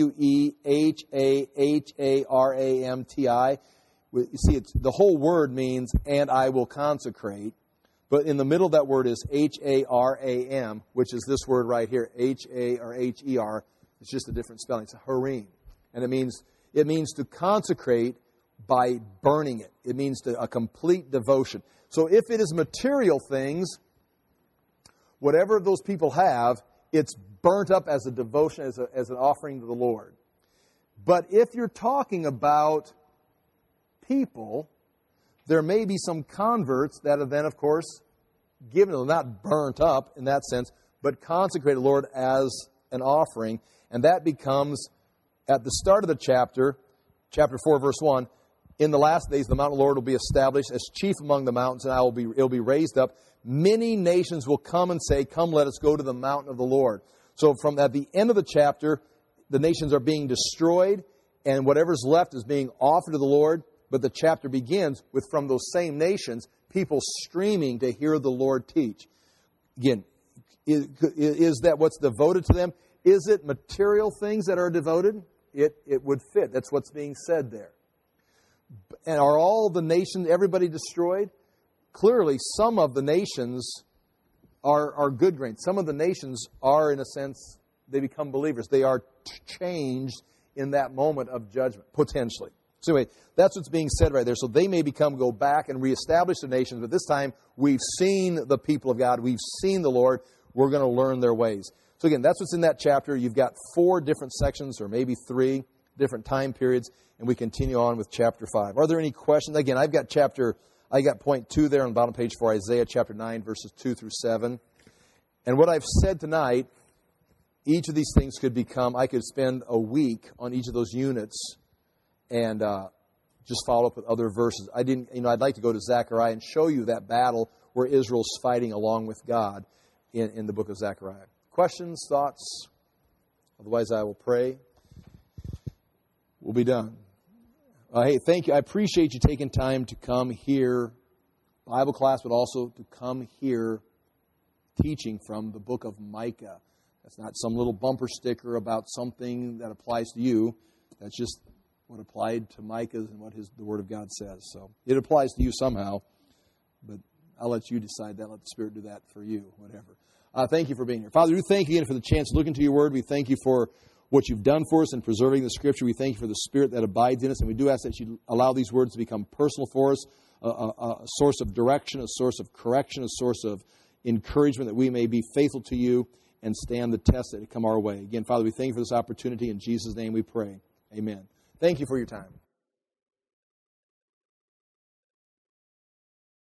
W-E-H-A-H-A-R-A-M-T-I, you see the whole word means, "and I will consecrate." But in the middle of that word is H-A-R-A-M, which is this word right here, H-A or H-E-R. It's just a different spelling. It's Herem. And it means to consecrate by burning it. It means a complete devotion. So if it is material things, whatever those people have, it's burnt up as a devotion, as an offering to the Lord. But if you're talking about people, there may be some converts that are then, of course, given to them, not burnt up in that sense, but consecrated, Lord, as an offering. And that becomes, at the start of the chapter 4, verse 1, "In the last days the mountain of the Lord will be established as chief among the mountains, and it'll be raised up. Many nations will come and say, 'Come, let us go to the mountain of the Lord.'" So from at the end of the chapter, the nations are being destroyed, and whatever's left is being offered to the Lord. But the chapter begins with, from those same nations, people streaming to hear the Lord teach. Again, is that what's devoted to them? Is it material things that are devoted? It would fit. That's what's being said there. And are all the nations, everybody destroyed? Clearly, some of the nations are good grain. Some of the nations are, in a sense, they become believers. They are changed in that moment of judgment, potentially. So anyway, that's what's being said right there. So they may go back and reestablish the nations, but this time we've seen the people of God. We've seen the Lord. We're going to learn their ways. So again, that's what's in that chapter. You've got 4 different sections, or maybe 3 different time periods, and we continue on with chapter 5. Are there any questions? Again, I got point 2 there on the bottom page for Isaiah chapter 9, verses 2 through 7. And what I've said tonight, each of these things I could spend a week on each of those units and just follow up with other verses. I'd like to go to Zechariah and show you that battle where Israel's fighting along with God in the book of Zechariah. Questions, thoughts? Otherwise, I will pray. We'll be done. Hey, thank you. I appreciate you taking time to come here, Bible class, but also to come here teaching from the book of Micah. That's not some little bumper sticker about something that applies to you. That's just what applied to Micah and what the Word of God says. So it applies to you somehow, but I'll let you decide that. Let the Spirit do that for you, whatever. Thank you for being here. Father, we thank you again for the chance to look into your Word. We thank you for what you've done for us in preserving the Scripture. We thank you for the Spirit that abides in us, and we do ask that you allow these words to become personal for us, a source of direction, a source of correction, a source of encouragement, that we may be faithful to you and stand the test that come our way. Again, Father, we thank you for this opportunity. In Jesus' name we pray. Amen. Thank you for your time.